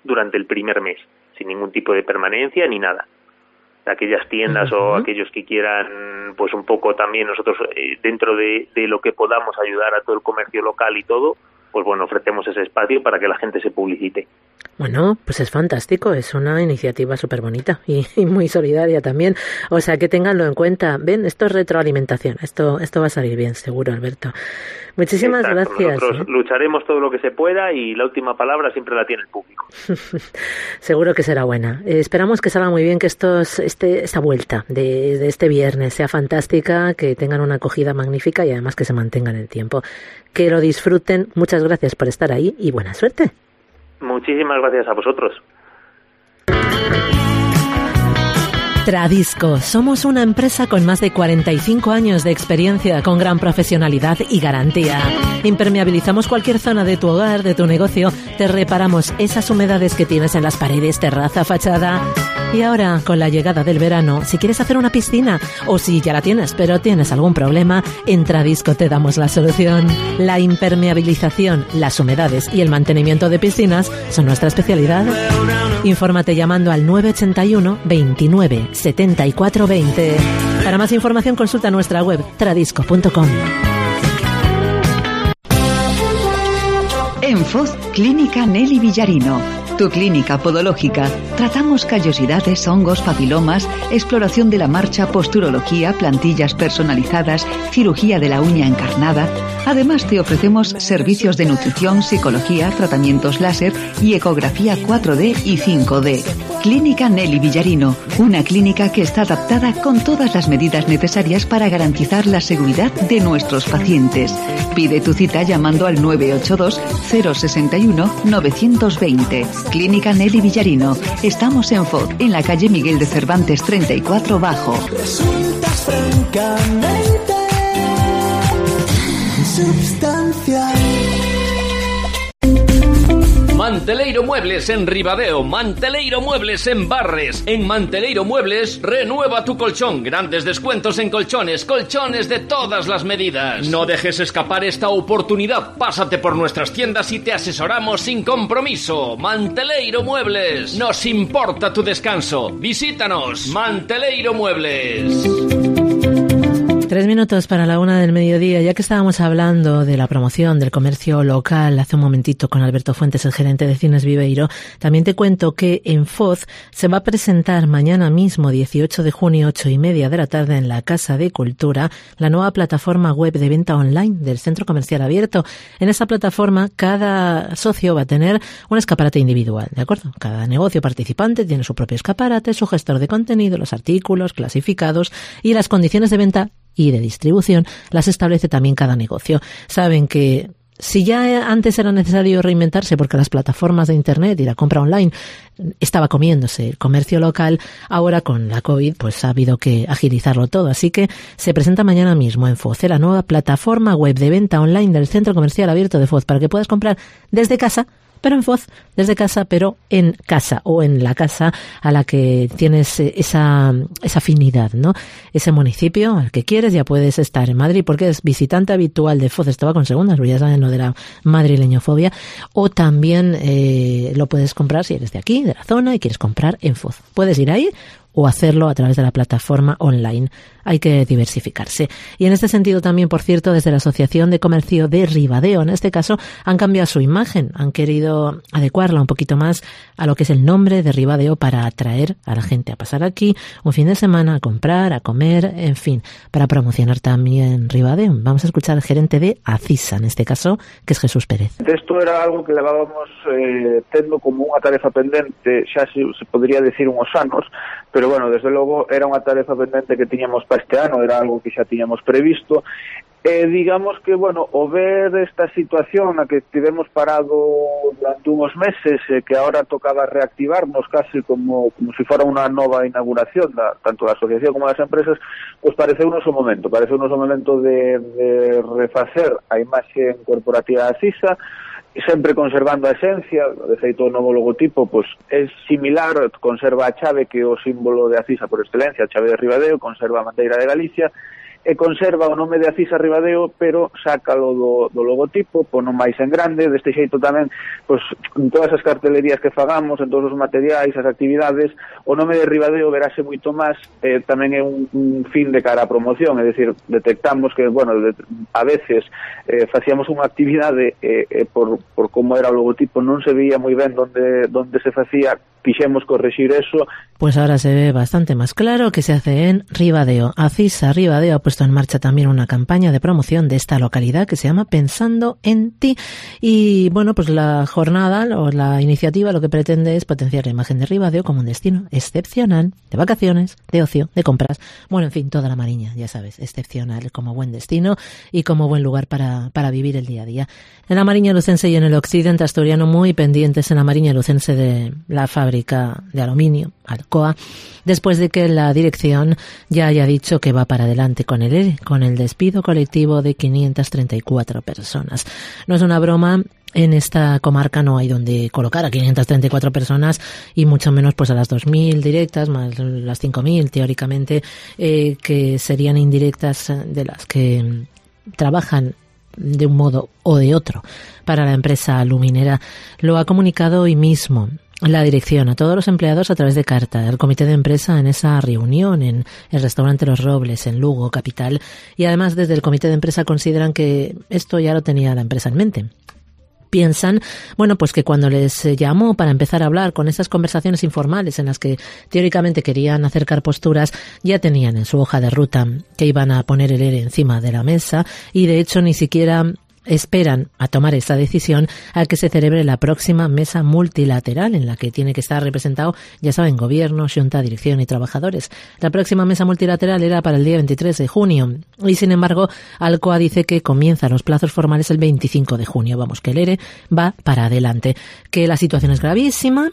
durante el primer mes, sin ningún tipo de permanencia ni nada. Aquellas tiendas uh-huh. o aquellos que quieran, pues un poco también nosotros eh, dentro de, de lo que podamos ayudar a todo el comercio local y todo, pues bueno, ofrecemos ese espacio para que la gente se publicite. Bueno, pues es fantástico, es una iniciativa súper bonita y, y muy solidaria también. O sea, que tenganlo en cuenta. Ven, esto es retroalimentación, esto esto va a salir bien, seguro, Alberto. Muchísimas Exacto. gracias. Nosotros ¿eh? lucharemos todo lo que se pueda y la última palabra siempre la tiene el público. Seguro que será buena. Eh, esperamos que salga muy bien, que estos, este, esta vuelta de, de este viernes sea fantástica, que tengan una acogida magnífica y además que se mantengan en el tiempo. Que lo disfruten. Muchas gracias por estar ahí y buena suerte. Muchísimas gracias a vosotros. Tradisco. Somos una empresa con más de cuarenta y cinco años de experiencia, con gran profesionalidad y garantía. Impermeabilizamos cualquier zona de tu hogar, de tu negocio. Te reparamos esas humedades que tienes en las paredes, terraza, fachada. Y ahora, con la llegada del verano, si quieres hacer una piscina o si ya la tienes, pero tienes algún problema, en Tradisco te damos la solución. La impermeabilización, las humedades y el mantenimiento de piscinas son nuestra especialidad. Infórmate llamando al nueve ochenta y uno veintinueve setenta y cuatro veinte. Para más información consulta nuestra web tradisco punto com. En Foz, Clínica Nelly Villarino, tu clínica podológica. Tratamos callosidades, hongos, papilomas, exploración de la marcha, posturología, plantillas personalizadas, cirugía de la uña encarnada. Además te ofrecemos servicios de nutrición, psicología, tratamientos láser y ecografía cuatro D y cinco D. Clínica Nelly Villarino, una clínica que está adaptada con todas las medidas necesarias para garantizar la seguridad de nuestros pacientes. Pide tu cita llamando al nueve ocho dos cero seis uno nueve dos cero. Clínica Nelly Villarino. Estamos en Foz, en la calle Miguel de Cervantes treinta y cuatro Bajo. Resultas francamente substancial. Manteleiro Muebles en Ribadeo, Manteleiro Muebles en Barres. En Manteleiro Muebles, renueva tu colchón. Grandes descuentos en colchones, colchones de todas las medidas. No dejes escapar esta oportunidad. Pásate por nuestras tiendas y te asesoramos sin compromiso. Manteleiro Muebles, nos importa tu descanso. Visítanos, Manteleiro Muebles. Tres minutos para la una del mediodía, ya que estábamos hablando de la promoción del comercio local hace un momentito con Alberto Fuentes, el gerente de Cines Viveiro, también te cuento que en Foz se va a presentar mañana mismo, dieciocho de junio, ocho y media de la tarde, en la Casa de Cultura, la nueva plataforma web de venta online del Centro Comercial Abierto. En esa plataforma, cada socio va a tener un escaparate individual, ¿de acuerdo? Cada negocio participante tiene su propio escaparate, su gestor de contenido, los artículos clasificados y las condiciones de venta y de distribución las establece también cada negocio. Saben que si ya antes era necesario reinventarse porque las plataformas de Internet y la compra online estaba comiéndose el comercio local, ahora con la COVID pues ha habido que agilizarlo todo. Así que se presenta mañana mismo en Foz la nueva plataforma web de venta online del Centro Comercial Abierto de Foz para que puedas comprar desde casa, pero en Foz, desde casa, pero en casa o en la casa a la que tienes esa, esa afinidad, ¿no? Ese municipio al que quieres, ya puedes estar en Madrid porque es visitante habitual de Foz. Esto va con segundas, porque ya saben lo de la madrileñofobia. O también eh, lo puedes comprar si eres de aquí, de la zona, y quieres comprar en Foz. Puedes ir ahí o hacerlo a través de la plataforma online. Hay que diversificarse. Y en este sentido también, por cierto, desde la Asociación de Comercio de Ribadeo, en este caso, han cambiado su imagen. Han querido adecuarla un poquito más a lo que es el nombre de Ribadeo para atraer a la gente a pasar aquí un fin de semana, a comprar, a comer, en fin, para promocionar también Ribadeo. Vamos a escuchar al gerente de ACISA, en este caso, que es Jesús Pérez. Esto era algo que levábamos eh, tendo como unha tarefa pendente, xa se, se podría decir uns anos, pero bueno, desde logo era unha tarefa pendente que tiñamos para este ano, era algo que xa tiñamos previsto. E digamos que, bueno, o ver esta situación na que tivemos parado durante uns meses, eh, que ahora tocaba reactivarnos casi como, como si fora unha nova inauguración, da, tanto da asociación como das empresas, pues pareceunos o momento, pareceunos o momento de, de refacer a imaxe corporativa da CISA, sempre conservando a esencia. De feito, o novo logotipo pues, é similar, conserva a chave que é o símbolo de Acisa por excelencia, a chave de Ribadeo, conserva a bandeira de Galicia, e conserva o nome de Acisa Ribadeo, pero sácalo do, do logotipo, pono máis en grande. Deste xeito tamén, pois, en todas as cartelerías que fagamos, en todos os materiais, as actividades, o nome de Ribadeo verase moito máis. Eh, tamén é un, un fin de cara á promoción, é dicir, detectamos que, bueno, de, a veces eh, facíamos unha actividade eh, eh, por, por como era o logotipo non se veía moi ben donde, donde se facía, quixemos corregir eso. Pues ahora se ve bastante más claro que se hace en Ribadeo. Acisa Ribadeo ha puesto en marcha también una campaña de promoción de esta localidad que se llama Pensando en ti. Y bueno, pues la jornada o la iniciativa lo que pretende es potenciar la imagen de Ribadeo como un destino excepcional de vacaciones, de ocio, de compras. Bueno, en fin, toda la Mariña, ya sabes, excepcional como buen destino y como buen lugar para, para vivir el día a día. En la Mariña Lucense y en el occidente asturiano, muy pendientes en la Mariña Lucense de la fábrica de aluminio, Alcoa, después de que la dirección ya haya dicho que va para adelante con el E R E, con el despido colectivo de quinientas treinta y cuatro personas. No es una broma. En esta comarca no hay donde colocar a quinientas treinta y cuatro personas y mucho menos pues a las dos mil directas más las cinco mil teóricamente eh, que serían indirectas de las que trabajan de un modo o de otro para la empresa aluminera. Lo ha comunicado hoy mismo la dirección a todos los empleados a través de carta del comité de empresa en esa reunión en el restaurante Los Robles en Lugo, capital, y además desde el comité de empresa consideran que esto ya lo tenía la empresa en mente. Piensan, bueno, pues que cuando les llamó para empezar a hablar con esas conversaciones informales en las que teóricamente querían acercar posturas, ya tenían en su hoja de ruta que iban a poner el E R E encima de la mesa y de hecho ni siquiera esperan a tomar esa decisión a que se celebre la próxima mesa multilateral en la que tiene que estar representado, ya saben, gobierno, xunta, dirección y trabajadores. La próxima mesa multilateral era para el día veintitrés de junio y sin embargo Alcoa dice que comienzan los plazos formales el veinticinco de junio. Vamos, que el E R E va para adelante, que la situación es gravísima,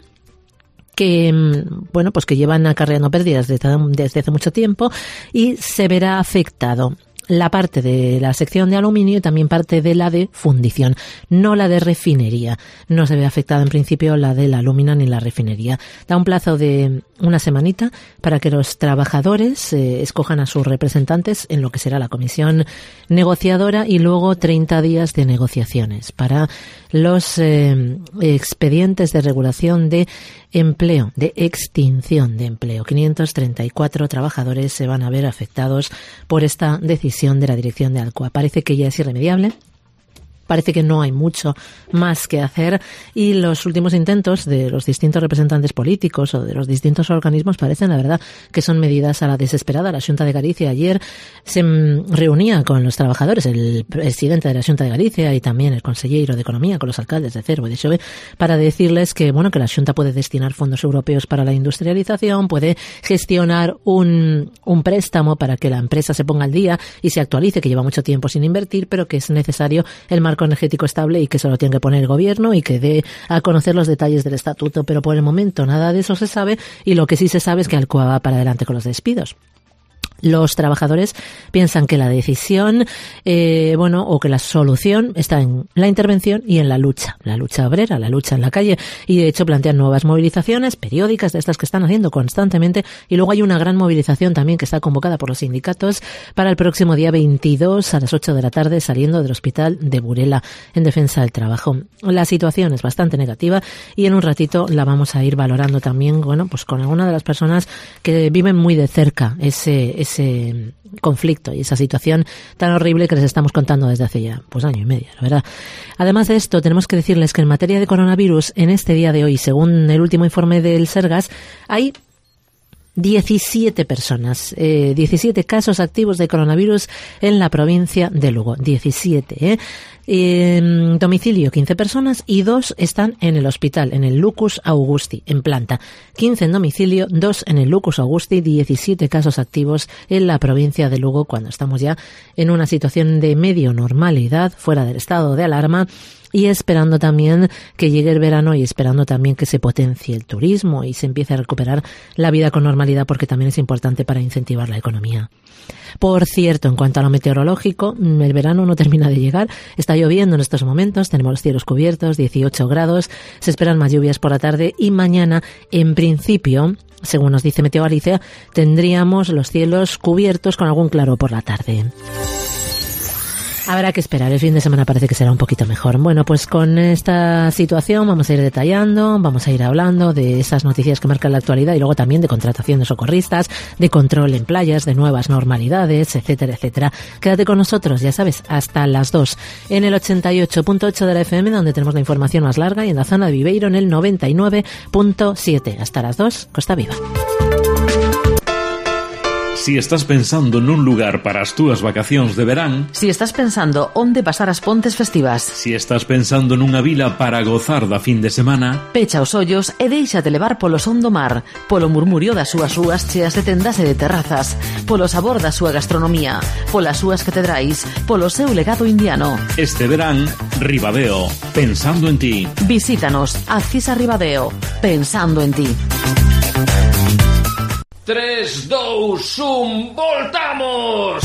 que, bueno, pues que llevan acarreando pérdidas desde, desde hace mucho tiempo y se verá afectado la parte de la sección de aluminio y también parte de la de fundición, no la de refinería. No se ve afectada en principio la de la alúmina ni la refinería. Da un plazo de una semanita para que los trabajadores eh, escojan a sus representantes en lo que será la comisión negociadora y luego treinta días de negociaciones para los eh, expedientes de regulación de empleo, de extinción de empleo. quinientos treinta y cuatro trabajadores se van a ver afectados por esta decisión de la dirección de Alcoa. Parece que ya es irremediable. Parece que no hay mucho más que hacer y los últimos intentos de los distintos representantes políticos o de los distintos organismos parecen, la verdad, que son medidas a la desesperada. La Xunta de Galicia ayer se reunía con los trabajadores, el presidente de la Xunta de Galicia y también el consejero de Economía con los alcaldes de Cervo y de Xove para decirles que, bueno, que la Xunta puede destinar fondos europeos para la industrialización, puede gestionar un, un préstamo para que la empresa se ponga al día y se actualice, que lleva mucho tiempo sin invertir, pero que es necesario el marco energético estable y que eso lo tiene que poner el gobierno y que dé a conocer los detalles del estatuto, pero por el momento nada de eso se sabe y lo que sí se sabe es que Alcoa va para adelante con los despidos. Los trabajadores piensan que la decisión, eh, bueno, o que la solución está en la intervención y en la lucha, la lucha obrera, la lucha en la calle, y de hecho plantean nuevas movilizaciones periódicas de estas que están haciendo constantemente, y luego hay una gran movilización también que está convocada por los sindicatos para el próximo día veintidós a las ocho de la tarde saliendo del hospital de Burela en defensa del trabajo. La situación es bastante negativa y en un ratito la vamos a ir valorando también, bueno, pues con alguna de las personas que viven muy de cerca ese ese conflicto y esa situación tan horrible que les estamos contando desde hace ya pues año y medio, la verdad. Además de esto, tenemos que decirles que en materia de coronavirus, en este día de hoy, según el último informe del Sergas, hay diecisiete personas, eh, diecisiete casos activos de coronavirus en la provincia de Lugo. diecisiete, ¿eh? En domicilio quince personas y dos están en el hospital, en el Lucus Augusti, en planta. quince en domicilio, dos en el Lucus Augusti, diecisiete casos activos en la provincia de Lugo cuando estamos ya en una situación de medio normalidad, fuera del estado de alarma y esperando también que llegue el verano y esperando también que se potencie el turismo y se empiece a recuperar la vida con normalidad, porque también es importante para incentivar la economía. Por cierto, en cuanto a lo meteorológico, el verano no termina de llegar. Está lloviendo en estos momentos, tenemos los cielos cubiertos, dieciocho grados, se esperan más lluvias por la tarde y mañana, en principio, según nos dice Meteo Galicia, tendríamos los cielos cubiertos con algún claro por la tarde. Habrá que esperar, el fin de semana parece que será un poquito mejor. Bueno, pues con esta situación vamos a ir detallando, vamos a ir hablando de esas noticias que marcan la actualidad y luego también de contratación de socorristas, de control en playas, de nuevas normalidades, etcétera, etcétera. Quédate con nosotros, ya sabes, hasta las dos en el ochenta y ocho punto ocho de la F M, donde tenemos la información más larga, y en la zona de Viveiro en el noventa y nueve punto siete. Hasta las dos, Costa Viva. Si estás pensando nun lugar para as túas vacacións de verán, si estás pensando onde pasar as pontes festivas, si estás pensando nunha vila para gozar da fin de semana, pecha os ollos e déixate levar polo son do mar, polo murmurio das súas rúas cheas de tendas e de terrazas, polo sabor da súa gastronomía, polas súas catedrais, polo seu legado indiano. Este verán, Ribadeo, pensando en ti. Visítanos, Acisa Ribadeo, pensando en ti. tres, dos, un, ¡voltamos!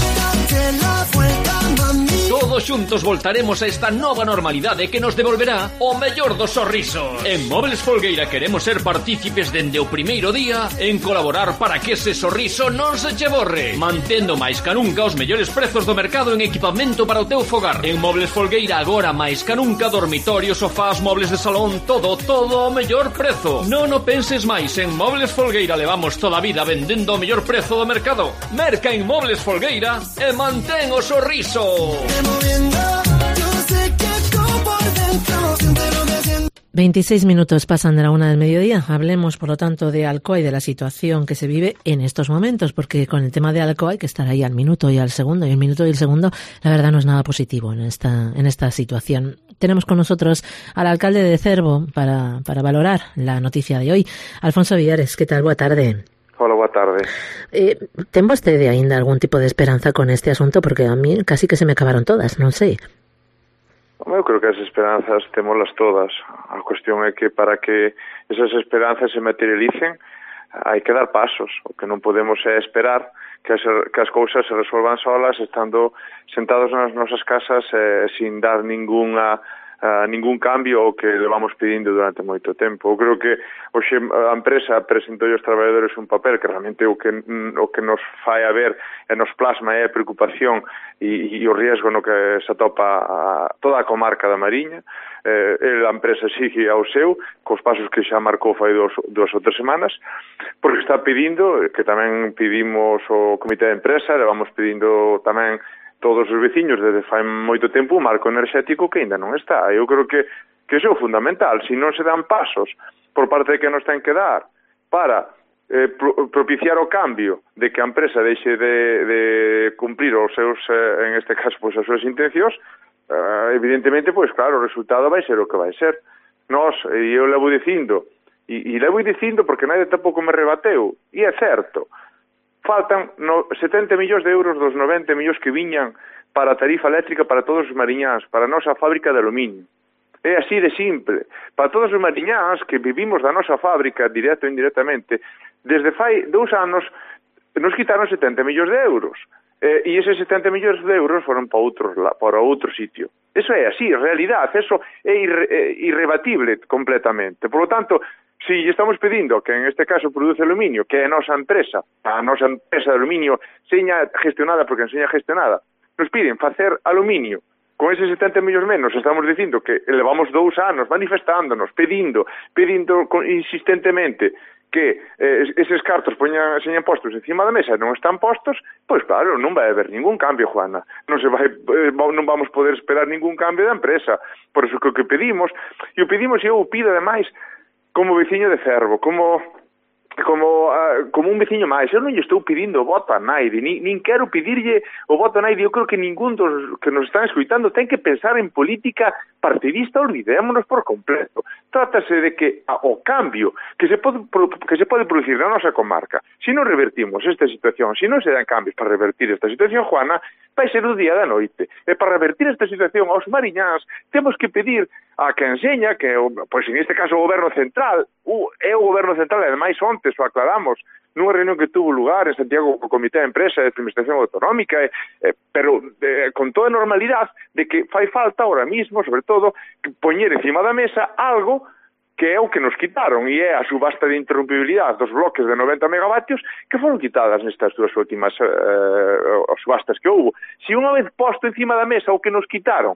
Todos xuntos voltaremos a esta nova normalidade que nos devolverá o mellor dos sorrisos. En Mobles Folgueira queremos ser partícipes dende o primeiro día en colaborar para que ese sorriso non se che borre, mantendo máis ca nunca os mellores prezos do mercado en equipamento para o teu fogar. En Mobles Folgueira agora máis ca nunca dormitorios, sofás, mobles de salón, todo, todo o mellor prezo. Non o penses máis, en Mobles Folgueira levamos toda a vida vendendo o mellor prezo do mercado. Merca en Mobles Folgueira e mantén o sorriso. veintiséis minutos pasan de la una del mediodía. Hablemos, por lo tanto, de Alcoa y de la situación que se vive en estos momentos, porque con el tema de Alcoa hay que estar ahí al minuto y al segundo, y el minuto y el segundo, la verdad, no es nada positivo en esta, en esta situación. Tenemos con nosotros al alcalde de Cervo para, para valorar la noticia de hoy. Alfonso Villares, ¿qué tal? Boa tarde. Hola, boa tarde. Eh, ten vostede aínda algún tipo de esperanza con este asunto? Porque a mí casi que se me acabaron todas, non sei. Eu creo que as esperanzas témolas todas. A cuestión é que para que esas esperanzas se materialicen hai que dar pasos. O que non podemos é esperar que as, que as cousas se resolvan solas estando sentados nas nosas casas eh, sin dar ninguna Uh, ningún cambio o que levamos pedindo durante moito tempo. Eu creo que hoxe a empresa presentou aos traballadores un papel que realmente o que o que nos fai a ver e nos plasma é a preocupación e, e o riesgo no que se atopa a toda a comarca da Mariña. Eh, a empresa sigue ao seu, cos pasos que xa marcou fai dos, dos ou tres semanas, porque está pedindo, que tamén pedimos o comité de empresa, le vamos pedindo tamén todos os veciños desde fai moito tempo un marco enerxético que ainda non está. Eu creo que, que iso é fundamental. Se non se dan pasos por parte de que nos ten que dar para eh, pro, propiciar o cambio de que a empresa deixe de, de cumprir os seus, eh, en este caso, pois, as súas intencións, eh, evidentemente, pois claro, o resultado vai ser o que vai ser. Nos, e eu levo dicindo, e, e levo dicindo porque nadie tampouco me rebateu, e é certo, faltan no setenta millóns de euros dos noventa millóns que viñan para a tarifa eléctrica para todos os mariñáns, para a nosa fábrica de aluminio. É así de simple. Para todos os mariñáns que vivimos da nosa fábrica, directo ou indirectamente, desde fai dous anos nos quitaron setenta millóns de euros. Eh, e eses setenta millóns de euros foron para outro, para outro sitio. Eso é así, realidade, eso é irre, é irrebatible completamente. Por lo tanto, si estamos pedindo que en este caso produce aluminio, que é a nosa empresa, a nosa empresa de aluminio seña gestionada porque enseña gestionada, nos piden facer aluminio con eses setenta millóns menos, estamos dicindo que levamos dous anos manifestándonos, pedindo, pedindo insistentemente que eh, eses cartos poñan, señan postos encima da mesa e non están postos, pois claro, non vai haber ningún cambio, Juana. Non se vai, eh, non vamos poder esperar ningún cambio da empresa. Por eso que o que pedimos, e o pedimos e eu o pido ademais como veciño de Cervo, como como, uh, como un veciño máis. Eu non lle estou pedindo o voto a naide, nin, nin quero pedirlle o voto a naide. Eu creo que ningún dos que nos están escoitando ten que pensar en política partidista, olvidémonos por completo. Trátase de que a, o cambio que se pode que se pode producir na nosa comarca, se non revertimos esta situación, se non se dan cambios para revertir esta situación, Juana, vai ser o día da noite. E para revertir esta situación aos mariñáns temos que pedir a que enseña, que, pois en este caso o Goberno Central, uh, é o Goberno Central, ademais ontes o aclaramos, nunha reunión que tuvo lugar en Santiago co Comité de Empresa de Administración Autonómica, eh, eh, pero eh, con toda normalidade de que fai falta ahora mismo, sobre todo, que poñer encima da mesa algo que é o que nos quitaron, e é a subasta de interrumpibilidade dos bloques de noventa megavatios que foron quitadas nestas dúas últimas eh, subastas que houve. Se unha vez posto encima da mesa o que nos quitaron,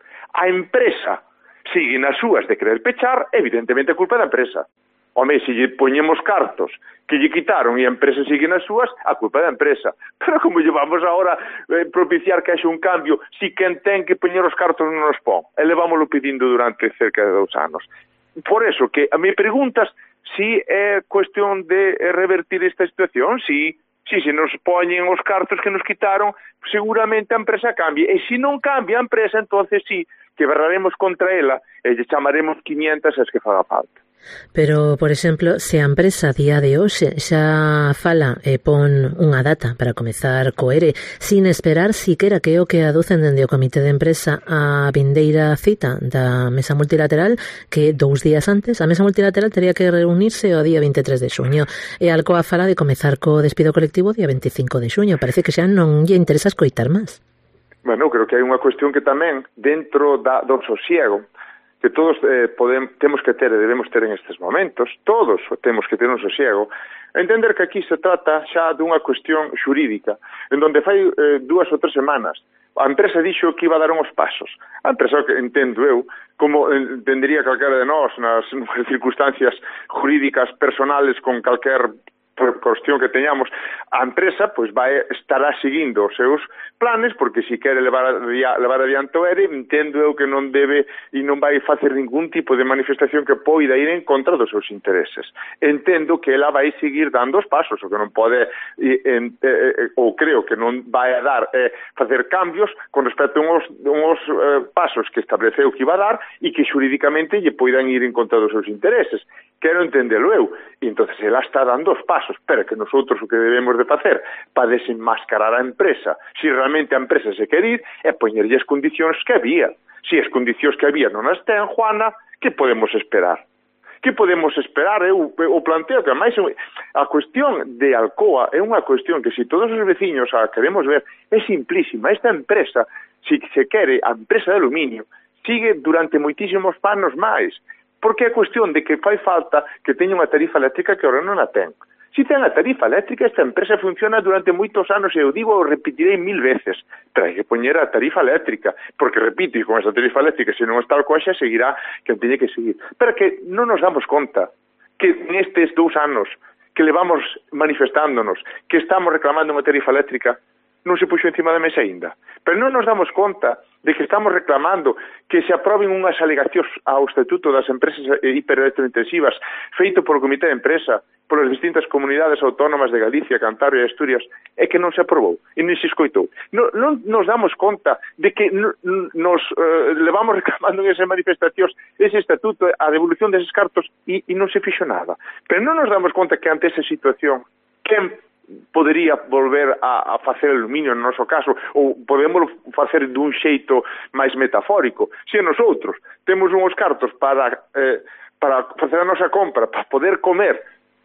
a empresa sigue nas súas de querer pechar, evidentemente é culpa da empresa. Home, se lle poñemos cartos que lle quitaron e a empresa sigue nas súas, a culpa da empresa. Pero como llevamos agora eh, propiciar que haxe un cambio, si quen ten que poñer os cartos non nos pon, e levámoslo pedindo durante cerca de dous anos. Por eso que a me preguntas si é cuestión de revertir esta situación, si, si se nos poñen os cartos que nos quitaron, seguramente a empresa cambie. E se non cambia a empresa, entonces sí, que berraremos contra ela e lle chamaremos quinientas as que faga falta. Pero, por exemplo, se a empresa a día de hoxe xa fala e pon unha data para comezar co ERE, sin esperar siquera que o que aducen dende o Comité de Empresa a vindeira cita da Mesa Multilateral, que dous días antes a Mesa Multilateral teria que reunirse o día veintitrés de xuño, e a Alcoa fala de comezar co despido colectivo o día veinticinco de xuño. Parece que xa non lle interesa escoitar máis. Bueno, creo que hai unha cuestión que tamén, dentro da, do sosiego, que todos eh, podem, temos que ter e debemos ter en estes momentos, todos temos que ter un sosiego, entender que aquí se trata xa dunha cuestión xurídica, en donde fai eh, dúas ou tres semanas a empresa dixo que iba a dar uns pasos. A empresa, que entendo eu, como entendería calquera de nós nas, nas circunstancias jurídicas personales con calquer cuestión que teñamos, a empresa pois vai estará seguindo os seus planes, porque se quere levar, levar adiante o ERE, entendo eu que non debe e non vai facer ningún tipo de manifestación que poida ir en contra dos seus intereses. Entendo que ela vai seguir dando os pasos, o que non pode en, eh, ou creo que non vai a dar eh, facer cambios con respecto a uns, uns eh, pasos que estableceu que iba a dar e que xurídicamente lle poidan ir en contra dos seus intereses. Quero entendelo eu, e entonces ela está dando os pasos, pero que nosotros o que debemos de facer para desenmascarar a empresa, se realmente a empresa se quer ir, é poñerlle as condicións que había. Se as condicións que había non as ten, Juana, que podemos esperar? Que podemos esperar? Eu, eu planteo que máis a cuestión de Alcoa é unha cuestión que se todos os veciños a queremos ver é simplísima. Esta empresa, se se quere, a empresa de aluminio, sigue durante moitísimos anos máis, porque é cuestión de que fai falta que teña unha tarifa eléctrica que ahora non a ten. Se ten a tarifa eléctrica, esta empresa funciona durante moitos anos, e eu digo, o repetirei mil veces, pero hai que poñer a tarifa eléctrica, porque, repito, e con esa tarifa eléctrica, se non está Alcoa, xa seguirá que teñe que seguir. Pero que non nos damos conta que nestes dous anos que levamos manifestándonos, que estamos reclamando unha tarifa eléctrica, non se puxo encima da mesa aínda. Pero non nos damos conta de que estamos reclamando que se aproben unhas alegacións ao Estatuto das Empresas Hiperelectrointensivas feito polo Comité de Empresa, polas distintas comunidades autónomas de Galicia, Cantabria e Asturias, e que non se aprobou, e non se escoitou. Non, non nos damos conta de que nos eh, levamos reclamando en esas manifestacións ese Estatuto, a devolución deses cartos, e, e non se fixo nada. Pero non nos damos conta que ante esa situación, quen podería volver a, a facer aluminio no noso caso, ou podemos facer dun xeito máis metafórico. Se nosotros temos uns cartos para, eh, para facer a nosa compra, para poder comer,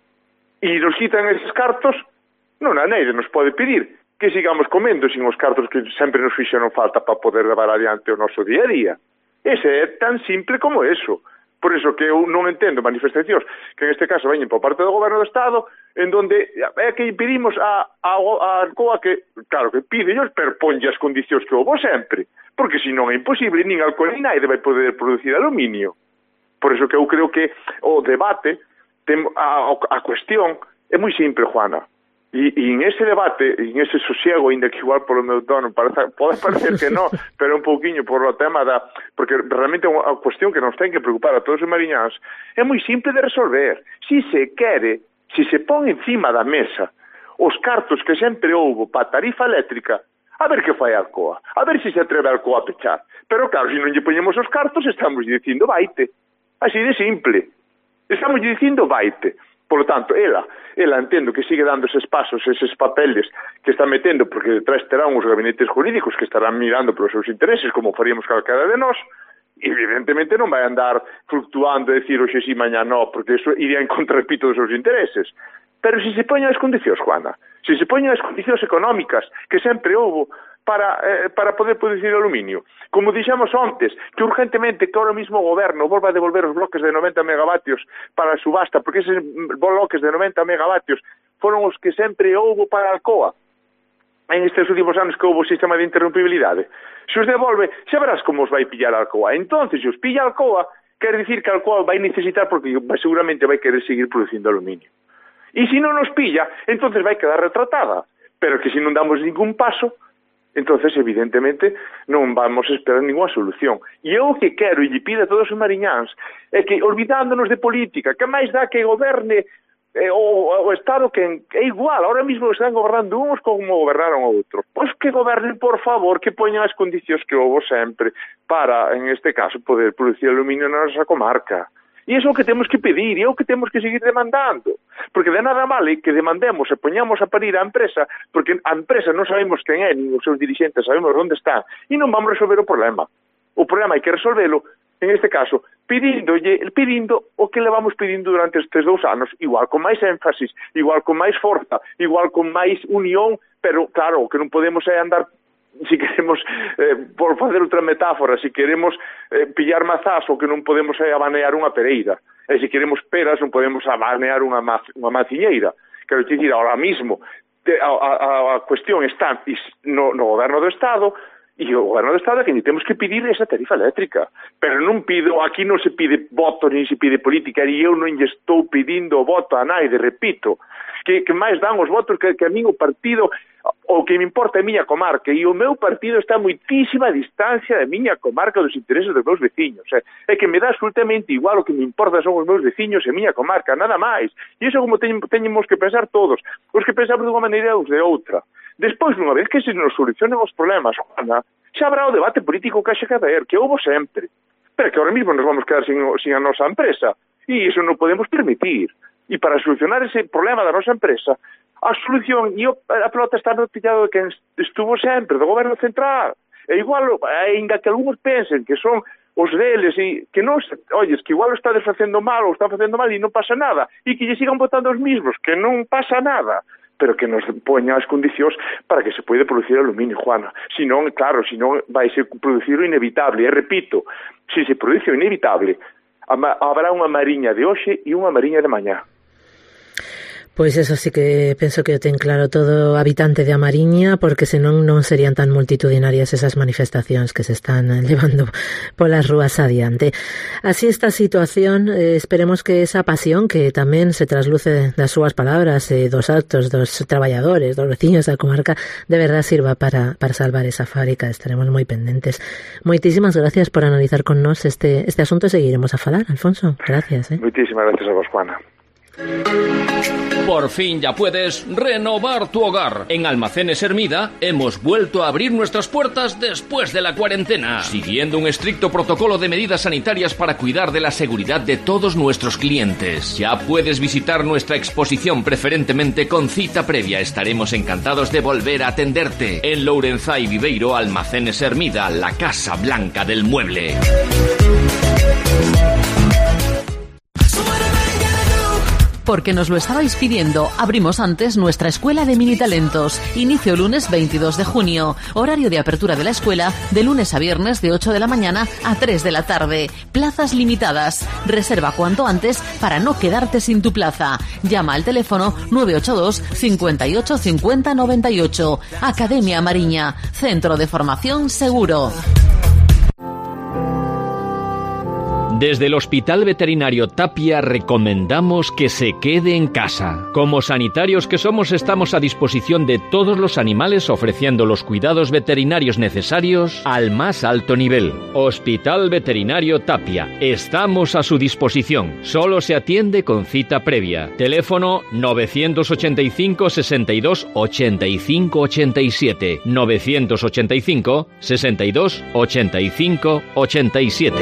e nos quitan eses cartos, non a neide nos pode pedir que sigamos comendo sin os cartos que sempre nos fixeron falta para poder levar adiante o noso día a día. Ese é tan simple como eso. Por iso que eu non entendo manifestacións que en este caso veñen por parte do Goberno do Estado, en donde é que pedimos a, a, a Alcoa que, claro, que pídellos, pero ponlle as condicións que houve sempre, porque senón é imposible, nin Alcoa nin naide vai poder producir aluminio. Por iso que eu creo que o debate, tem, a, a cuestión é moi simple, Juana. E, e en ese debate, en ese sosiego, ainda que igual polo meu tono parece, pode parecer que non, pero un pouquiño por o tema da, porque realmente é unha cuestión que nos ten que preocupar a todos os mariñáns, é moi simple de resolver. Si se quere se se pon encima da mesa os cartos que sempre houbo para a tarifa eléctrica, a ver que fai a Alcoa, a ver se se atreve a Alcoa a pechar. Pero claro, se non lle poñemos os cartos, estamos dicindo vaite. Así de simple. Estamos dicindo vaite. Por lo tanto, ela, ela entendo que sigue dando eses pasos, eses papeles que está metendo, porque detrás terán os gabinetes jurídicos que estarán mirando pelos seus intereses, como faríamos calquera de nós, e evidentemente non vai andar fluctuando e decir hoxe sí, mañá no, porque eso iría en contrapito dos seus intereses. Pero se se poñen as condicións, Juana, se se poñen as condicións económicas que sempre houbo para, eh, para poder producir aluminio, como dixemos antes, que urgentemente que ahora mismo o goberno volva a devolver os bloques de noventa megavatios para a subasta, porque eses bloques de noventa megavatios foron os que sempre houbo para a Alcoa en estes últimos anos que houbo o sistema de interrumpibilidade. Se os devolve, xa verás como os vai pillar a Alcoa. Entonces, se os pilla a Alcoa, quer dicir que a Alcoa vai necesitar, porque seguramente vai querer seguir producindo aluminio. E se non nos pilla, entonces vai quedar retratada. Pero que se non damos ningún paso, entonces evidentemente non vamos a esperar ninguna solución. E eu o que quero e lle pido a todos os mariñáns é que, olvidándonos de política, que máis dá que goberne eh, o, o Estado, que é igual, ahora mismo están gobernando uns como gobernaron outros. Pois que gobernen, por favor, que poñan as condicións que houve sempre para, en este caso, poder producir aluminio na nosa comarca. E iso é o que temos que pedir, e é o que temos que seguir demandando. Porque de nada vale que demandemos e poñamos a parir a empresa, porque a empresa non sabemos quen é, nin os seus dirigentes sabemos onde están, e non vamos resolver o problema. O problema hai que resolvelo, en este caso, pedindolle, pedindo o que levamos pedindo durante estes dous anos, igual con máis énfasis, igual con máis forza, igual con máis unión, pero claro, o que non podemos é andar, si queremos, eh, por facer outra metáfora, si queremos eh, pillar mazás, o que non podemos é abanear unha pereira, e se queremos peras non podemos abanear unha, ma unha maciñeira. Quero dicir, ahora mismo a, a, a cuestión está no, no goberno do Estado, e o goberno do Estado é que ni temos que pedir esa tarifa eléctrica, pero non pido, aquí non se pide voto, ni se pide política, e eu non lle estou pedindo voto a naide, repito, que, que máis dan os votos que, que a min o partido, o que me importa é a miña comarca, e o meu partido está a moitísima distancia da miña comarca, dos intereses dos meus veciños, é, é que me dá absolutamente igual, o que me importa son os meus veciños e a miña comarca, nada máis, e iso como teñemos que pensar todos, os que pensamos de unha maneira ou de outra. Despois, unha vez que se nos solucionen os problemas, Juana, xa habrá o debate político que haxe que haber, que houbo sempre, pero que ahora mismo nos vamos quedar sin, sin a nosa empresa, e iso non podemos permitir. E para solucionar ese problema da nosa empresa, a solución, e a pelota está no pillado de quen estuvo sempre, do goberno central. E igual, ainda que algúns pensen que son os deles, e que non, oyes, que igual o está desfacendo mal, ou está facendo mal e non pasa nada, e que lle sigan votando os mismos, que non pasa nada, pero que nos poña as condicións para que se pode producir aluminio, Juana. Si non, claro, si non vai ser producir o inevitable, e repito, se se produce o inevitable, habrá unha mariña de hoxe e unha mariña de mañá. Pois eso sí que penso que o ten claro todo habitante de A Mariña, porque senón non serían tan multitudinarias esas manifestacións que se están levando polas rúas adiante. Así esta situación, eh, esperemos que esa pasión que tamén se trasluce das súas palabras, eh, dos actos dos traballadores, dos veciños da comarca, de verdad sirva para, para salvar esa fábrica. Estaremos moi pendentes. Moitísimas gracias por analizar con nós este, este asunto. Seguiremos a falar, Alfonso. Gracias. Eh. Moitísimas gracias a vos, Juana. Por fin ya puedes renovar tu hogar. En Almacenes Hermida hemos vuelto a abrir nuestras puertas después de la cuarentena, siguiendo un estricto protocolo de medidas sanitarias para cuidar de la seguridad de todos nuestros clientes. Ya puedes visitar nuestra exposición preferentemente con cita previa. Estaremos encantados de volver a atenderte. En Lourenzá y Viveiro, Almacenes Hermida, la Casa Blanca del Mueble. Porque nos lo estabais pidiendo, abrimos antes nuestra escuela de mini talentos. Inicio lunes veintidós de junio. Horario de apertura de la escuela de lunes a viernes de ocho de la mañana a tres de la tarde. Plazas limitadas. Reserva cuanto antes para no quedarte sin tu plaza. Llama al teléfono nueve ocho dos, cincuenta y ocho, cincuenta, noventa y ocho. Academia Mariña. Centro de Formación Seguro. Desde el Hospital Veterinario Tapia recomendamos que se quede en casa. Como sanitarios que somos, estamos a disposición de todos los animales ofreciendo los cuidados veterinarios necesarios al más alto nivel. Hospital Veterinario Tapia. Estamos a su disposición. Solo se atiende con cita previa. Teléfono novecientos ochenta y cinco, sesenta y dos, ochenta y cinco, ochenta y siete. novecientos ochenta y cinco, sesenta y dos, ochenta y cinco, ochenta y siete.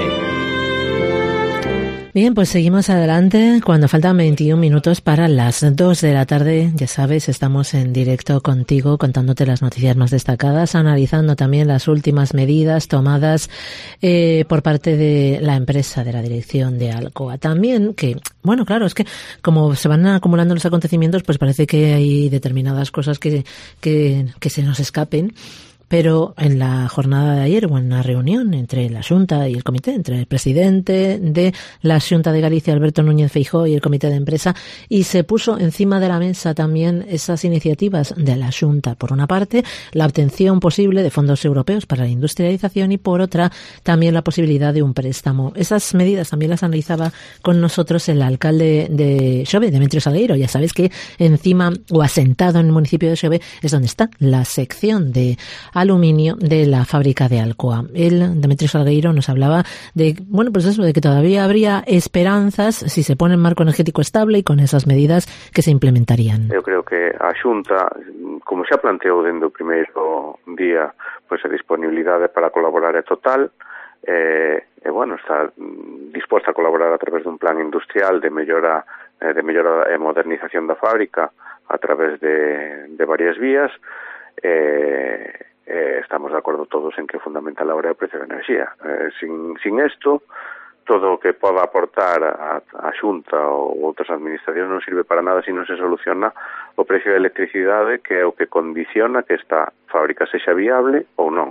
Bien, pues seguimos adelante cuando faltan veintiún minutos para las dos de la tarde. Ya sabes, estamos en directo contigo contándote las noticias más destacadas, analizando también las últimas medidas tomadas eh, por parte de la empresa, de la dirección de Alcoa. También que, bueno, claro, es que como se van acumulando los acontecimientos, pues parece que hay determinadas cosas que, que, que se nos escapen. Pero en la jornada de ayer hubo una reunión entre la Xunta y el Comité, entre el presidente de la Xunta de Galicia, Alberto Núñez Feijóo, y el Comité de Empresa, y se puso encima de la mesa también esas iniciativas de la Xunta. Por una parte, la obtención posible de fondos europeos para la industrialización y, por otra, también la posibilidad de un préstamo. Esas medidas también las analizaba con nosotros el alcalde de Xove, Demetrio Salgueiro. Ya sabes que encima o asentado en el municipio de Xove es donde está la sección de aluminio de la fábrica de Alcoa. Él, Demetrio Salgueiro, nos hablaba de, bueno, pues eso, de que todavía habría esperanzas si se pone en marco energético estable y con esas medidas que se implementarían. Eu creo que a Xunta, como xa planteou dende o primeiro día, pois a disponibilidade para colaborar é total, e, e bueno, está disposta a colaborar a través dun plan industrial de mellora de mellora e modernización da fábrica a través de, de varias vías. e Eh, estamos de acordo todos en que é fundamental ahora o precio da enerxía. Eh, sin, sin esto, todo o que poda aportar a, a Xunta ou outras administracións non sirve para nada se non se soluciona o precio da electricidade, que é o que condiciona que esta fábrica sexa viable ou non.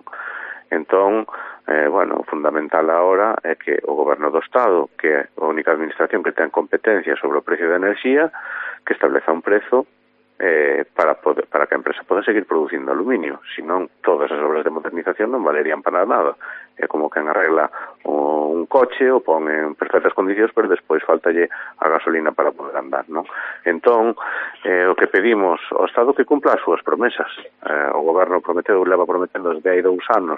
Entón, eh, bueno, o fundamental agora é que o Goberno do Estado, que é a única administración que ten competencia sobre o precio da enerxía, que estableza un prezo Eh, para poder, para que a empresa poda seguir producindo aluminio. Senón, todas as obras de modernización non valerían para nada. É como quen arregla o, un coche o pon en perfectas condicións, pero despois faltalle a gasolina para poder andar, non? Entón, eh, o que pedimos ao Estado que cumpla as súas promesas. Eh, o Goberno prometeu, leva prometendo desde hai dous anos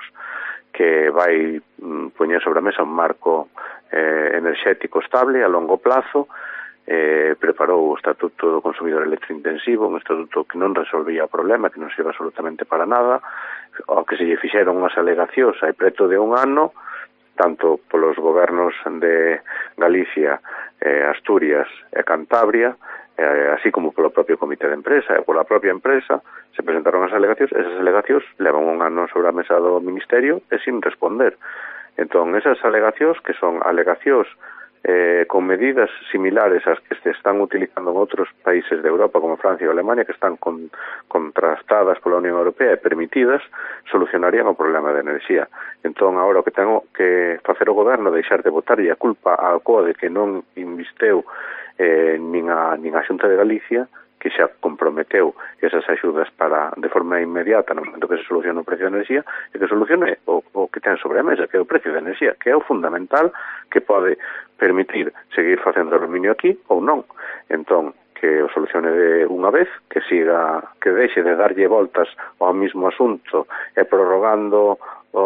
que vai mm, poñer sobre a mesa un marco eh, enerxético estable a longo plazo. Eh, preparou o Estatuto do Consumidor Electrointensivo, un estatuto que non resolvía o problema, que non sirve absolutamente para nada, ao que se lle fixeron unhas alegacións hai preto de un ano, tanto polos gobernos de Galicia, eh, Asturias e Cantabria, eh, así como polo propio Comité de Empresa e pola propia empresa, se presentaron as alegacións. Esas alegacións levan un ano sobre a mesa do Ministerio e sin responder. Entón, esas alegacións, que son alegacións Eh, con medidas similares ás que se están utilizando en outros países de Europa como Francia e Alemania, que están con, contrastadas pola Unión Europea e permitidas, solucionarían o problema de enerxía. Entón, agora o que tengo que facer o Goberno, deixar de botarlle a culpa á Alcoa de que non invisteu eh, nin, a, nin a Xunta de Galicia, que xa comprometeu esas axudas para de forma inmediata no momento que se solucione o precio de enerxía, e que solucione o, o que ten sobre a mesa, que é o precio de enerxía, que é o fundamental que pode permitir seguir facendo aluminio aquí ou non. Entón, que o solucione de unha vez, que siga, que deixe de darlle voltas ao mismo asunto e prorrogando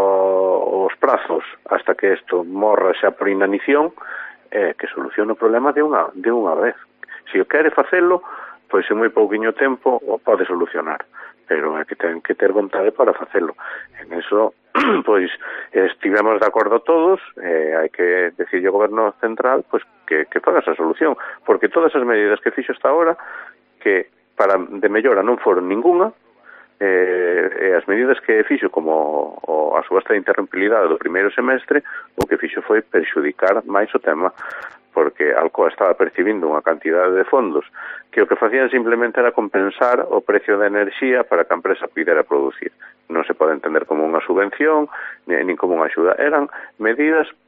o, os prazos hasta que isto morra xa por inanición, eh, que solucione o problema de unha, de unha vez. Se o quere facelo, pois en moi pouquiño tempo o pode solucionar, pero é que ten que ter vontade para facelo. En eso, pois, estivemos de acordo todos, eh, hai que decirle ao Goberno Central pois que, que faga esa solución, porque todas as medidas que fixo hasta ahora, que para de mellora non foron ninguna, eh, e as medidas que fixo como o, a subasta de interrompibilidade do primeiro semestre, o que fixo foi perxudicar máis o tema, porque Alcoa estaba percibindo unha cantidade de fondos que o que facían simplemente era compensar o precio da enerxía para que a empresa pudera producir. Non se pode entender como unha subvención, nin como unha axuda. Eran medidas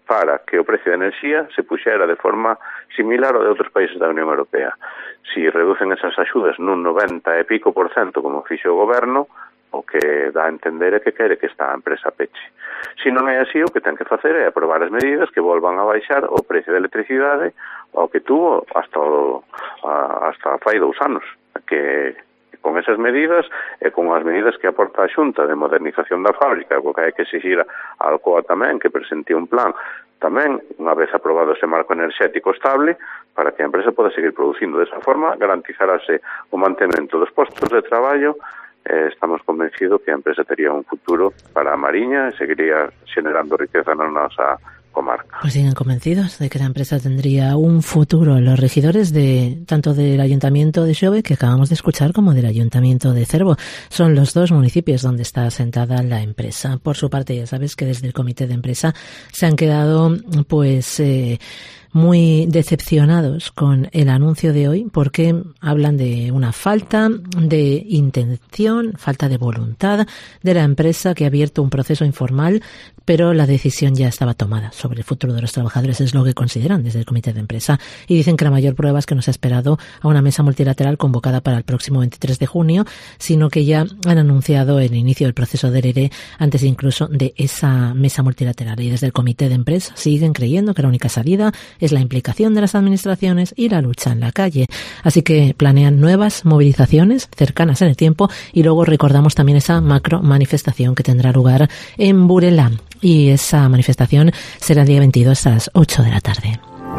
para que o precio de enerxía se puxera de forma similar ao de outros países da Unión Europea. Si reducen esas axudas nun noventa e pico por cento como fixo o goberno, o que dá a entender é que quere que esta empresa peche. Se non é así, o que ten que facer é aprobar as medidas que volvan a baixar o precio da electricidade ao que tuvo hasta o, a, hasta fai dous anos, que con esas medidas e con as medidas que aporta a Xunta de modernización da fábrica, o que hai que exigir a Alcoa tamén, que presente un plan tamén, unha vez aprobado ese marco enerxético estable, para que a empresa poda seguir producindo. Desa forma, garantizarase o mantemento dos postos de traballo. Eh, estamos convencidos que a empresa tería un futuro para a Mariña e seguiría xenerando riqueza na nosa comarca. Pues siguen convencidos de que la empresa tendría un futuro. Los regidores de tanto del Ayuntamiento de Xove, que acabamos de escuchar, como del Ayuntamiento de Cervo, son los dos municipios donde está asentada la empresa. Por su parte, ya sabes que desde el comité de empresa se han quedado pues eh, muy decepcionados con el anuncio de hoy, porque hablan de una falta de intención, falta de voluntad de la empresa, que ha abierto un proceso informal, pero la decisión ya estaba tomada sobre el futuro de los trabajadores, es lo que consideran desde el comité de empresa, y dicen que la mayor prueba es que no se ha esperado a una mesa multilateral convocada para el próximo veintitrés de junio, sino que ya han anunciado el inicio del proceso del E R E antes incluso de esa mesa multilateral, y desde el comité de empresa siguen creyendo que la única salida es la implicación de las administraciones y la lucha en la calle. Así que planean nuevas movilizaciones cercanas en el tiempo, y luego recordamos también esa macro manifestación que tendrá lugar en Burela, y esa manifestación será el día veintidós a las ocho de la tarde.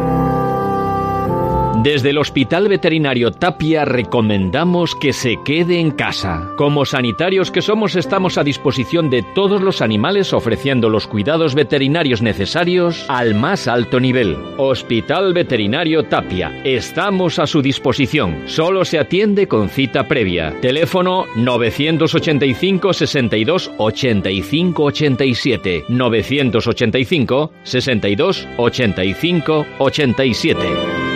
Desde el Hospital Veterinario Tapia recomendamos que se quede en casa. Como sanitarios que somos, estamos a disposición de todos los animales, ofreciendo los cuidados veterinarios necesarios al más alto nivel. Hospital Veterinario Tapia. Estamos a su disposición. Solo se atiende con cita previa. Teléfono novecientos ochenta y cinco, sesenta y dos, ochenta y cinco, ochenta y siete. novecientos ochenta y cinco, sesenta y dos, ochenta y cinco, ochenta y siete.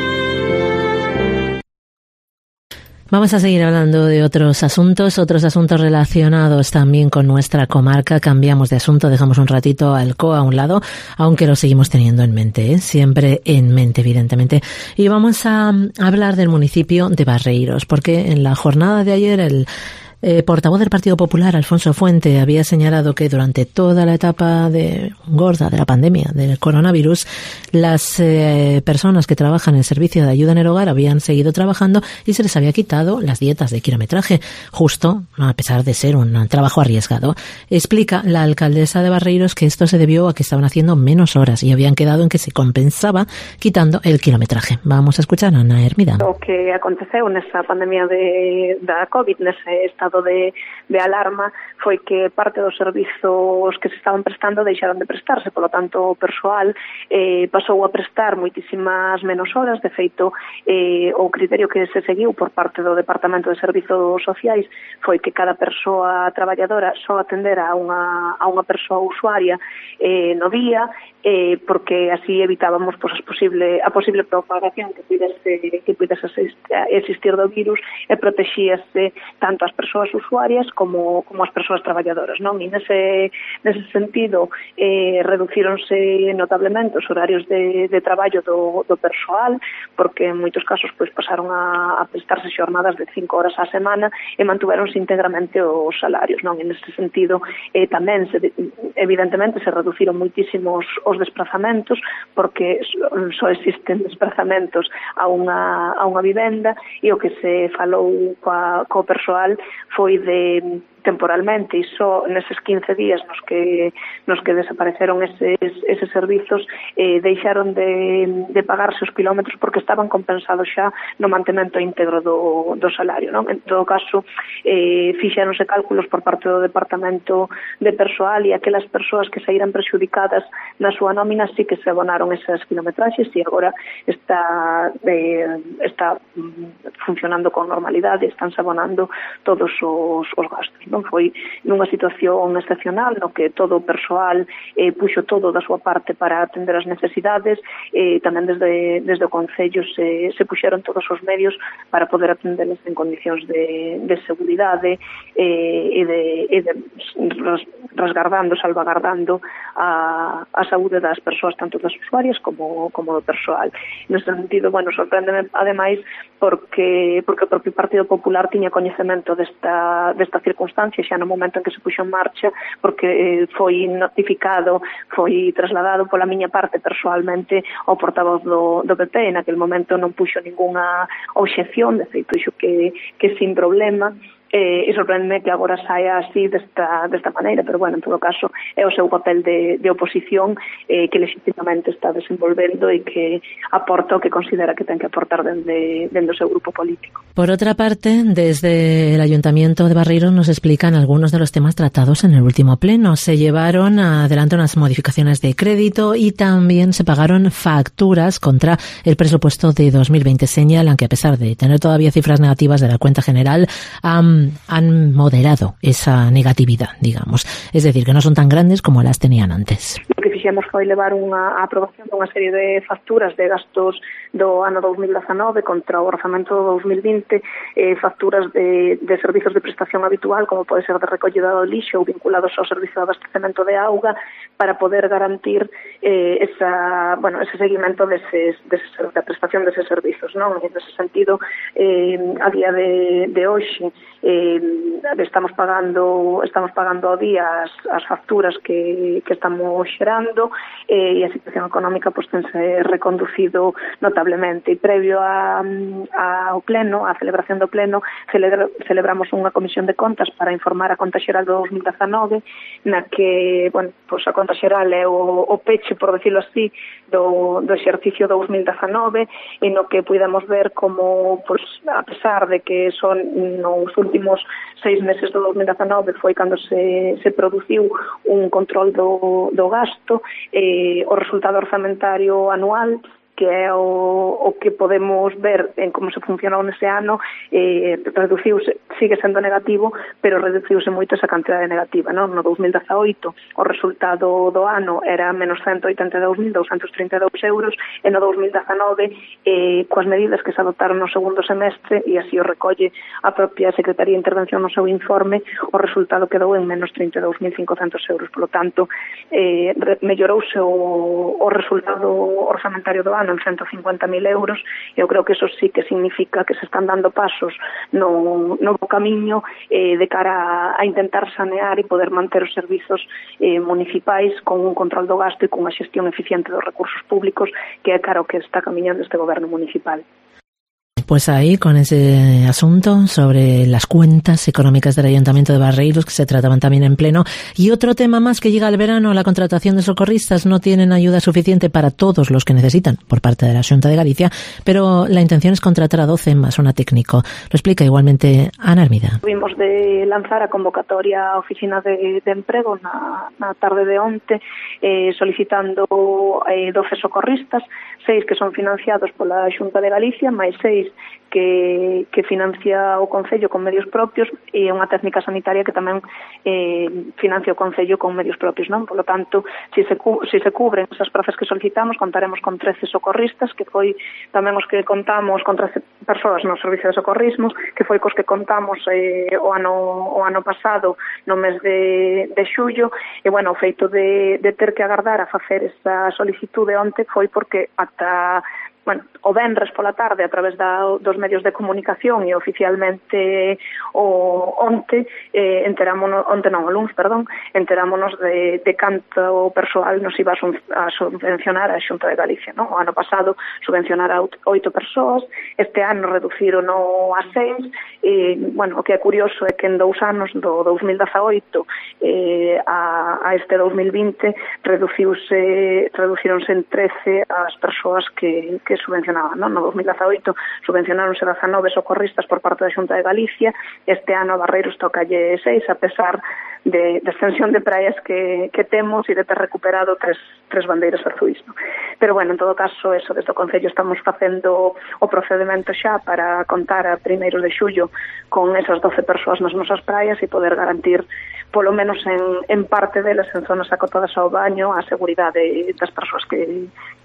Vamos a seguir hablando de otros asuntos, otros asuntos relacionados también con nuestra comarca. Cambiamos de asunto, dejamos un ratito a Alcoa a un lado, aunque lo seguimos teniendo en mente, ¿eh? Siempre en mente, evidentemente. Y vamos a hablar del municipio de Barreiros, porque en la jornada de ayer el Eh, portavoz del Partido Popular, Alfonso Fuente, había señalado que durante toda la etapa de gorda de la pandemia del coronavirus, las eh, personas que trabajan en el servicio de ayuda en el hogar habían seguido trabajando y se les había quitado las dietas de kilometraje, justo a pesar de ser un trabajo arriesgado. Explica la alcaldesa de Barreiros que esto se debió a que estaban haciendo menos horas y habían quedado en que se compensaba quitando el kilometraje. Vamos a escuchar a Ana Hermida. O que aconteceu nesa pandemia de, da COVID, nese estado De, de alarma, foi que parte dos servizos que se estaban prestando deixaron de prestarse, polo tanto o persoal eh, pasou a prestar moitísimas menos horas. De feito, eh, o criterio que se seguiu por parte do Departamento de Servizos Sociais foi que cada persoa traballadora só atendera a unha, a unha persoa usuaria eh, no día, eh, porque así evitábamos pues, as posible, a posible propagación que pudese, que pudese existir do virus, e protexíase tanto as persoas usuarias como, como as persoas traballadoras, non? E nese, nese sentido eh, reducíronse notablemente os horarios de, de traballo do, do persoal, porque en moitos casos pois, pasaron a, a prestarse xornadas de cinco horas á semana e mantuveronse íntegramente os salarios, non? En nese sentido eh, tamén se, evidentemente se reduciron moitísimos os desplazamentos, porque só existen desplazamentos a unha, a unha vivenda, e o que se falou coa, co persoal foi de temporalmente, e só neses quince días nos que nos que desapareceron eses, eses servizos eh, deixaron de, de pagarse os kilómetros porque estaban compensados xa no mantemento íntegro do, do salario, non? En todo caso, eh, fixéronse cálculos por parte do Departamento de Persoal, e aquelas persoas que saíran prexudicadas na súa nómina sí que se abonaron esas kilometraxes, e agora está eh, está funcionando con normalidade, estánse abonando todos os, os gastos, non? Foi nunha situación excepcional no que todo o persoal eh, puxo todo da súa parte para atender as necesidades, e eh, tamén desde, desde o Concello se, se puxeron todos os medios para poder atenderles en condicións de, de seguridade eh, e de, e de resgardando, salvagardando a, a saúde das persoas, tanto das usuarias como, como do persoal. Neste sentido, bueno, sorpréndeme ademais porque porque o propio Partido Popular tiña coñecemento desta, desta circunstancia xa no momento en que se puxo en marcha, porque eh, foi notificado, foi trasladado pola miña parte persoalmente ao portavoz do, do P P. En aquel momento non puxo ningunha obxección, de feito, xo que, que sin problema. Eh, e sorprendeme que agora saia así desta, desta maneira, pero bueno, en todo caso é o seu papel de, de oposición eh, que legitimamente está desenvolvendo e que aporta o que considera que ten que aportar dende, dende o seu grupo político. Por otra parte, desde el Ayuntamiento de Barreiros nos explican algunos de los temas tratados en el último pleno. Se llevaron adelante unas modificaciones de crédito y también se pagaron facturas contra el presupuesto de dos mil veinte. Señalan que a pesar de tener todavía cifras negativas de la cuenta general, han han moderado esa negatividad, digamos. Es decir, que no son tan grandes como las tenían antes. O que fixemos foi levar unha aprobación dunha serie de facturas de gastos do ano dos mil dezanove contra o orzamento do dos mil vinte, eh, facturas de, de servizos de prestación habitual, como pode ser de recollida do lixo ou vinculados ao servizo de abastecemento de auga, para poder garantir eh, esa, bueno, ese seguimento deses, deses, da prestación deses servizos, non? En ese sentido, eh, a día de, de hoxe, eh, estamos pagando estamos pagando ao día as, as facturas que, que estamos xerando, eh, e a situación económica pues, tense reconducido notablemente. E previo a, a, ao pleno, a celebración do pleno, celebra, celebramos unha comisión de contas para informar a conta xeral do dos mil dezanove, na que, bueno, pues a conta xeral é o, o peche, por decirlo así, do, do exercicio do dos mil dezanove, e no que pudemos ver como, pues, a pesar de que son nos últimos seis meses do dos mil dezanove foi cando se, se produciu un control do, do gasto, eh, o resultado orzamentario anual, que é o, o que podemos ver en como se funcionou nese ano, eh, reduciuse, sigue sendo negativo, pero reduciuse moito esa cantidade negativa, non? No dos mil dezaoito o resultado do ano era menos ciento oitenta e dous mil douscentos trinta e dous euros, e no dos mil dezanove, eh, coas medidas que se adoptaron no segundo semestre, e así o recolle a propia Secretaría de Intervención no seu informe, o resultado quedou en menos trinta e dous mil cincocentos euros. Por lo tanto, eh, mellorouse o, o resultado orzamentario do ano en ciento cincuenta mil euros, e eu creo que eso sí que significa que se están dando pasos no, no camiño eh, de cara a, a intentar sanear e poder manter os servizos eh, municipais con un control do gasto e con unha xestión eficiente dos recursos públicos, que é claro que está camiñando este goberno municipal. Pues ahí, con ese asunto sobre las cuentas económicas del Ayuntamiento de Barreiros, que se trataban también en pleno. Y otro tema más que llega al verano, la contratación de socorristas. No tienen ayuda suficiente para todos los que necesitan por parte de la Xunta de Galicia, pero la intención es contratar a doce más una técnico. Lo explica igualmente Ana Hermida. Tuvimos de lanzar a convocatoria a Oficina de, de Emprego na, na tarde de onte, eh, solicitando eh, doce socorristas, seis que son financiados pola Xunta de Galicia, máis seis que, que financia o Concello con medios propios, e unha técnica sanitaria que tamén eh, financia o Concello con medios propios, non? Por lo tanto, se se, cu- se se cubren esas prazas que solicitamos, contaremos con trece socorristas, que foi tamén os que contamos, con trece persoas no servicio de socorrismo, que foi cos que contamos eh, o ano o ano pasado, no mes de, de xullo, e, bueno, o feito de, de ter que agardar a facer esa solicitude onte foi porque ata bueno, o venres pola tarde a través da, dos medios de comunicación e oficialmente o onte eh, enterámonos, onte non, o luns, perdón, enterámonos de, de canto persoal nos iba a, sun, a subvencionar a Xunta de Galicia, non? O ano pasado subvencionara a oito persoas, este ano reduciron a seis, e, bueno, o que é curioso é que en dous anos, do dos mil dezaoito eh, a, a este dos mil vinte, reduciuse, reducironse en trece as persoas que, que subvencionaban, non? No dos mil dezaoito subvencionáronse dezanove socorristas por parte da Xunta de Galicia, este ano a Barreiros tocalle seis, a pesar de, de extensión de praias que, que temos e de ter recuperado tres, tres bandeiras azuis, non? Pero, bueno, en todo caso, eso, desde o Concello estamos facendo o procedimento xa para contar a primeiros de xullo con esas doce persoas nas nosas praias e poder garantir, polo menos en, en parte delas, en zonas acotadas ao baño, a seguridade das persoas que,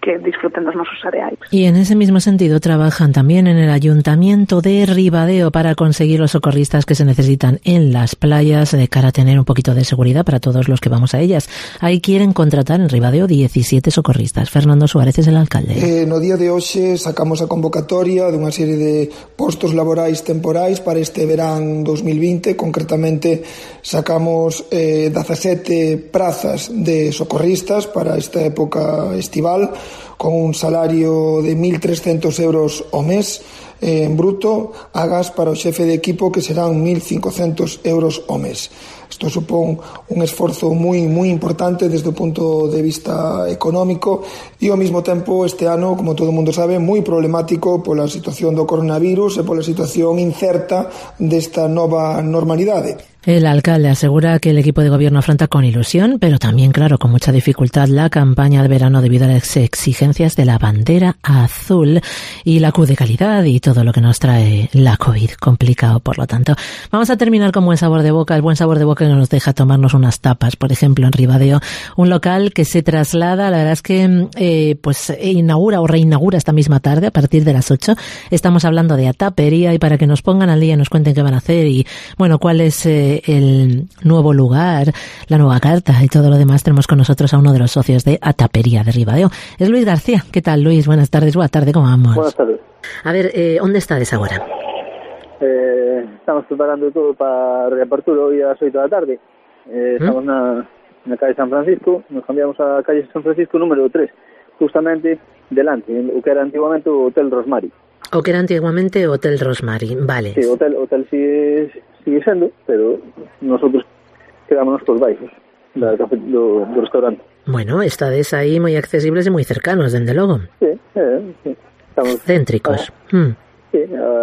que disfruten dos nosos areais. Y en ese mismo sentido trabajan también en el Ayuntamiento de Ribadeo para conseguir los socorristas que se necesitan en las playas de cara a tener un poquito de seguridad para todos los que vamos a ellas. Ahí quieren contratar en Ribadeo diecisiete socorristas. Fernando Suárez es el alcalde. Eh, no día de hoxe sacamos a convocatoria dunha serie de postos laborais temporais para este verán dos mil vinte. Concretamente sacamos eh, dezasete prazas de socorristas para esta época estival, con un salario de mil trescentos euros ao mes eh, en bruto, agas para o xefe de equipo que serán mil cincocentos euros ao mes. Isto supón un esforzo moi moi importante desde o punto de vista económico e ao mesmo tempo este ano, como todo o mundo sabe, moi problemático pola situación do coronavirus e pola situación incerta desta nova normalidade. El alcalde asegura que el equipo de gobierno afronta con ilusión, pero también, claro, con mucha dificultad la campaña de verano debido a las exigencias de la bandera azul y la Q de calidad y todo lo que nos trae la COVID. Complicado, por lo tanto. Vamos a terminar con buen sabor de boca, el buen sabor de boca que nos deja tomarnos unas tapas, por ejemplo, en Ribadeo, un local que se traslada, la verdad es que eh, pues inaugura o reinaugura esta misma tarde a partir de las ocho. Estamos hablando de Atapería y para que nos pongan al día, nos cuenten qué van a hacer y, bueno, cuál es eh, el nuevo lugar, la nueva carta y todo lo demás, tenemos con nosotros a uno de los socios de Atapería de Ribadeo. Es Luis García. ¿Qué tal, Luis? Buenas tardes. Buenas tardes, ¿cómo vamos? Buenas tardes. A ver, eh, ¿dónde estás ahora? Eh, estamos preparando todo para reapertura hoy a las oito da tarde. Eh, estamos ¿Mm? na, na calle San Francisco, nos cambiamos a calle San Francisco número tres, justamente delante, o que era antiguamente o Hotel Rosemary. O que era antiguamente Hotel Rosemary, vale. Sí, hotel, hotel sigue, sigue sendo, pero nosotros quedámonos por baixos da, do, do restaurante. Bueno, estades aí moi accesibles e moi cercanos, dende logo. Sí, eh, sí. Estamos céntricos. A, hmm. Sí,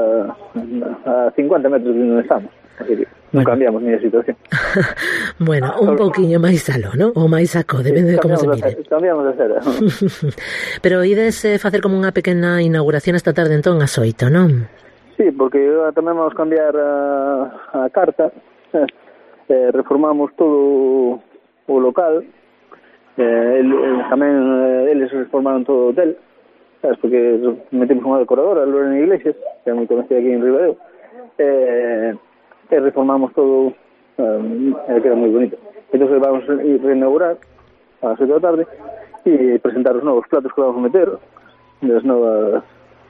a, a cincuenta metros de onde estamos. Así que non bueno. cambiamos ni a situación. Bueno, un pouquiño máis aló, ¿no? Ou máis saco, depende sí, de como se mire. Cambiamos de cera. Pero ides eh, facer como unha pequena inauguración esta tarde entón ás oito, non? Sí, porque tamén vamos cambiar a, a carta, eh, reformamos todo o local, eh, el, el, tamén eh, eles reformaron todo o hotel, sabes, porque metimos unha decoradora, Lorena Iglesias, que é moi conocida aquí en Ribadeo, eh, e reformamos todo, eh, queda moi bonito. Entón vamos a reinaugurar a las oito da tarde e presentar os novos platos que vamos a meter, das novas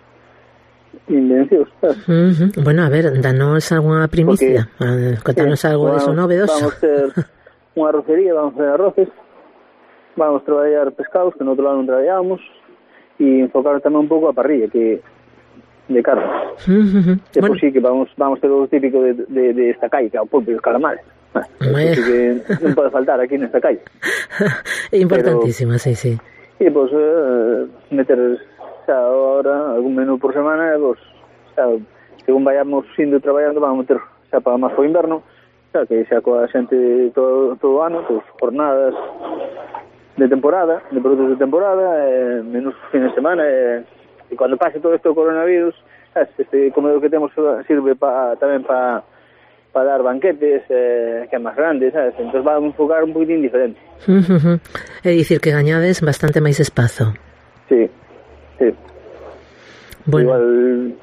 invencións, sabes? Uh-huh. Bueno, a ver, danos algunha primicia, porque, contanos sí, algo de eso novedoso. Vamos a ter unha arrocería, vamos a ter arroces, vamos a traballar pescados, que no outro lado non traballamos, e enfocar tamén un pouco a parrilla, que de carne. Uh-huh. E bueno. Por sí que vamos vamos ter o típico de, de, de esta calle, que é o pulpo e os calamares. Bueno. Así que non pode faltar aquí nesta calle. É importantísimo, Pero, sí, sí. E, pois, pues, eh, meter xa ahora algún menú por semana, pois, pues, xa, según vayamos indo traballando, vamos meter xa para máis o inverno, xa que xa coa xente todo, todo o ano, pois, pues, jornadas de temporada, de produtos de temporada, eh, menús fin de semana, eh, e cando pase todo isto do coronavirus, este comedor que temos sirve pa, tamén para pa dar banquetes eh, que é máis grandes, sabes? Entón vamos a enfocar un poquitín diferente. Uh-huh. É dicir que gañades bastante máis espazo. Sí, sí. Bueno. Igual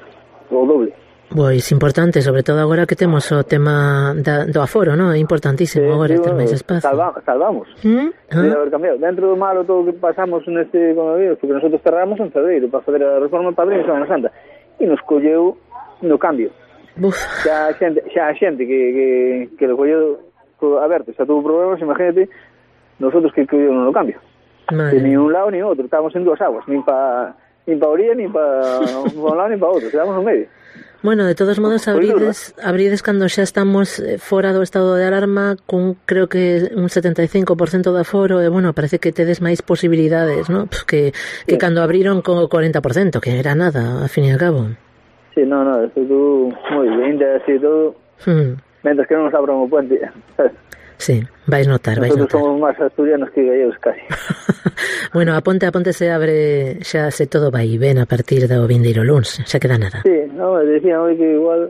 o doble. Pois importante, sobre todo agora que temos o tema da, do aforo, non? É importantísimo sí, agora sí, ter máis espazo. Salva, salvamos. ¿Mm? Debe haber cambiado. Dentro do malo todo o que pasamos neste coronavirus, porque nosotros cerramos en fevereiro para fazer a reforma para abrir en Semana Santa. E nos colleu no cambio. Buf. Xa a xente, xa a xente que, que, que lo colleu aberto, xa tuvo problemas, imagínate, nosotros que colleu no cambio. Madre. Que ni un lado ni outro, estábamos en dúas aguas, nin para nin pa orilla, nin para un lado, nin para outro, quedamos no medio. Bueno, de todos modos, abrides, abrides cando xa estamos fora do estado de alarma con, creo que, un setenta e cinco por ciento de aforo, e, bueno, parece que tedes máis posibilidades, ¿no? Que, que sí. Cando abriron co cuarenta por ciento, que era nada, a fin e a cabo. Sí, no, no, eso tú, moi bien, así todo, hmm. Mentres que non nos abran o puente, ¿sabes? Sí, vais notar, vais notar. Nosotros somos máis asturianos que gallegos casi. Bueno, a ponte a ponte se abre, xa se todo vai ben a partir do vindeiro luns, xa queda nada. Sí, no, decían hoy que igual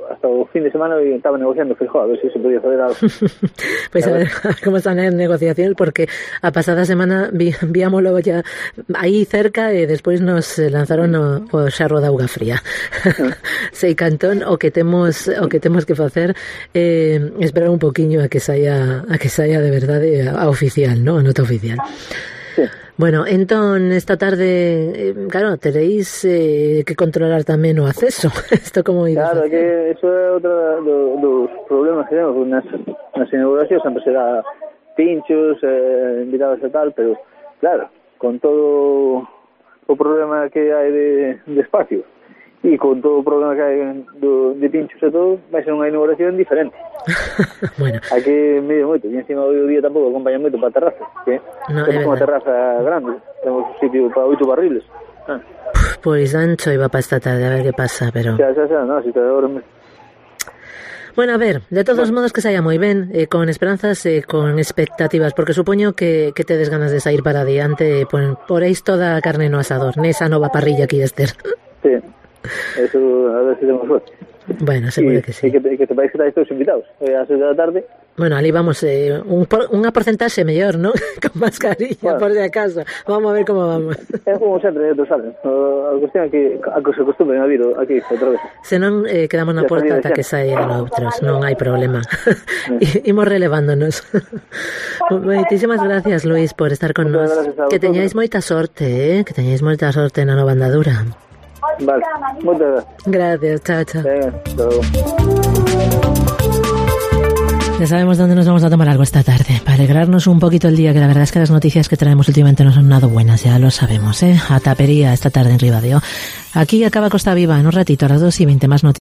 hasta o fin de semana e estaba negociando Feijóo a ver se se podía fazer algo. Pois pues a ver, a ver como están as negociacións, porque a pasada semana vi, víamolo ya aí cerca e despois nos lanzaron o, o xarro de auga fría. Sei cantón, o que temos o que temos que facer é eh, esperar un poquiño a que saia a que saia de verdade a, a oficial, ¿no? A nota oficial. Sí. Bueno, entón, esta tarde, eh, claro, teréis eh, que controlar tamén o acceso. Isto como ides Claro, a que eso é outro do, dos problemas que temos nas, nas inauguracións, sempre será pinchos, eh, invitados e tal, pero, claro, con todo o problema que hai de, de espacio e con todo o problema que hai do, de pinchos e todo, vai ser unha inauguración diferente. Bueno. Hai que medir moito, e encima hoy o día tampouco acompaña moito para a terraza, que no, temos unha terraza grande, temos un sitio para oito barriles. Ah. Pois ancho iba para esta tarde, a ver que pasa, pero... Xa, xa, xa, no, si te dormes. Bueno, a ver, de todos bueno. modos que saia moi ben, eh, con esperanzas e eh, con expectativas, porque supoño que, que tedes ganas de sair para adiante, eh, por, poréis toda a carne no asador, nesa nova parrilla que Esther. Sí, eso, a ver si tenemos suerte. Bueno, seguro y, que sí. E que, que te vais que estáis todos invitados, eh, a seis da tarde. Bueno, ali vamos, eh, un por, unha porcentaxe mellor, ¿no? Con mascarilla, bueno, por si acaso. Vamos a ver como vamos. É como sempre, outros salen. A cuestión é que a que se acostumbren a vir aquí outra vez. Se non, eh, quedamos na porta ata que saian outros, non hai problema. Imos relevándonos. Moitísimas gracias, Luis, por estar con nos. Que teñáis moita sorte, eh? Que teñáis moita sorte na nova andadura. Vale, moitas gracias. Gracias, chao, chao. Venga, hasta luego. Ya sabemos dónde nos vamos a tomar algo esta tarde, para alegrarnos un poquito el día, que la verdad es que las noticias que traemos últimamente no son nada buenas, ya lo sabemos, ¿eh? A tapería esta tarde en Ribadeo. Aquí acaba Costa Viva, en un ratito, a las dos y veinte más noticias.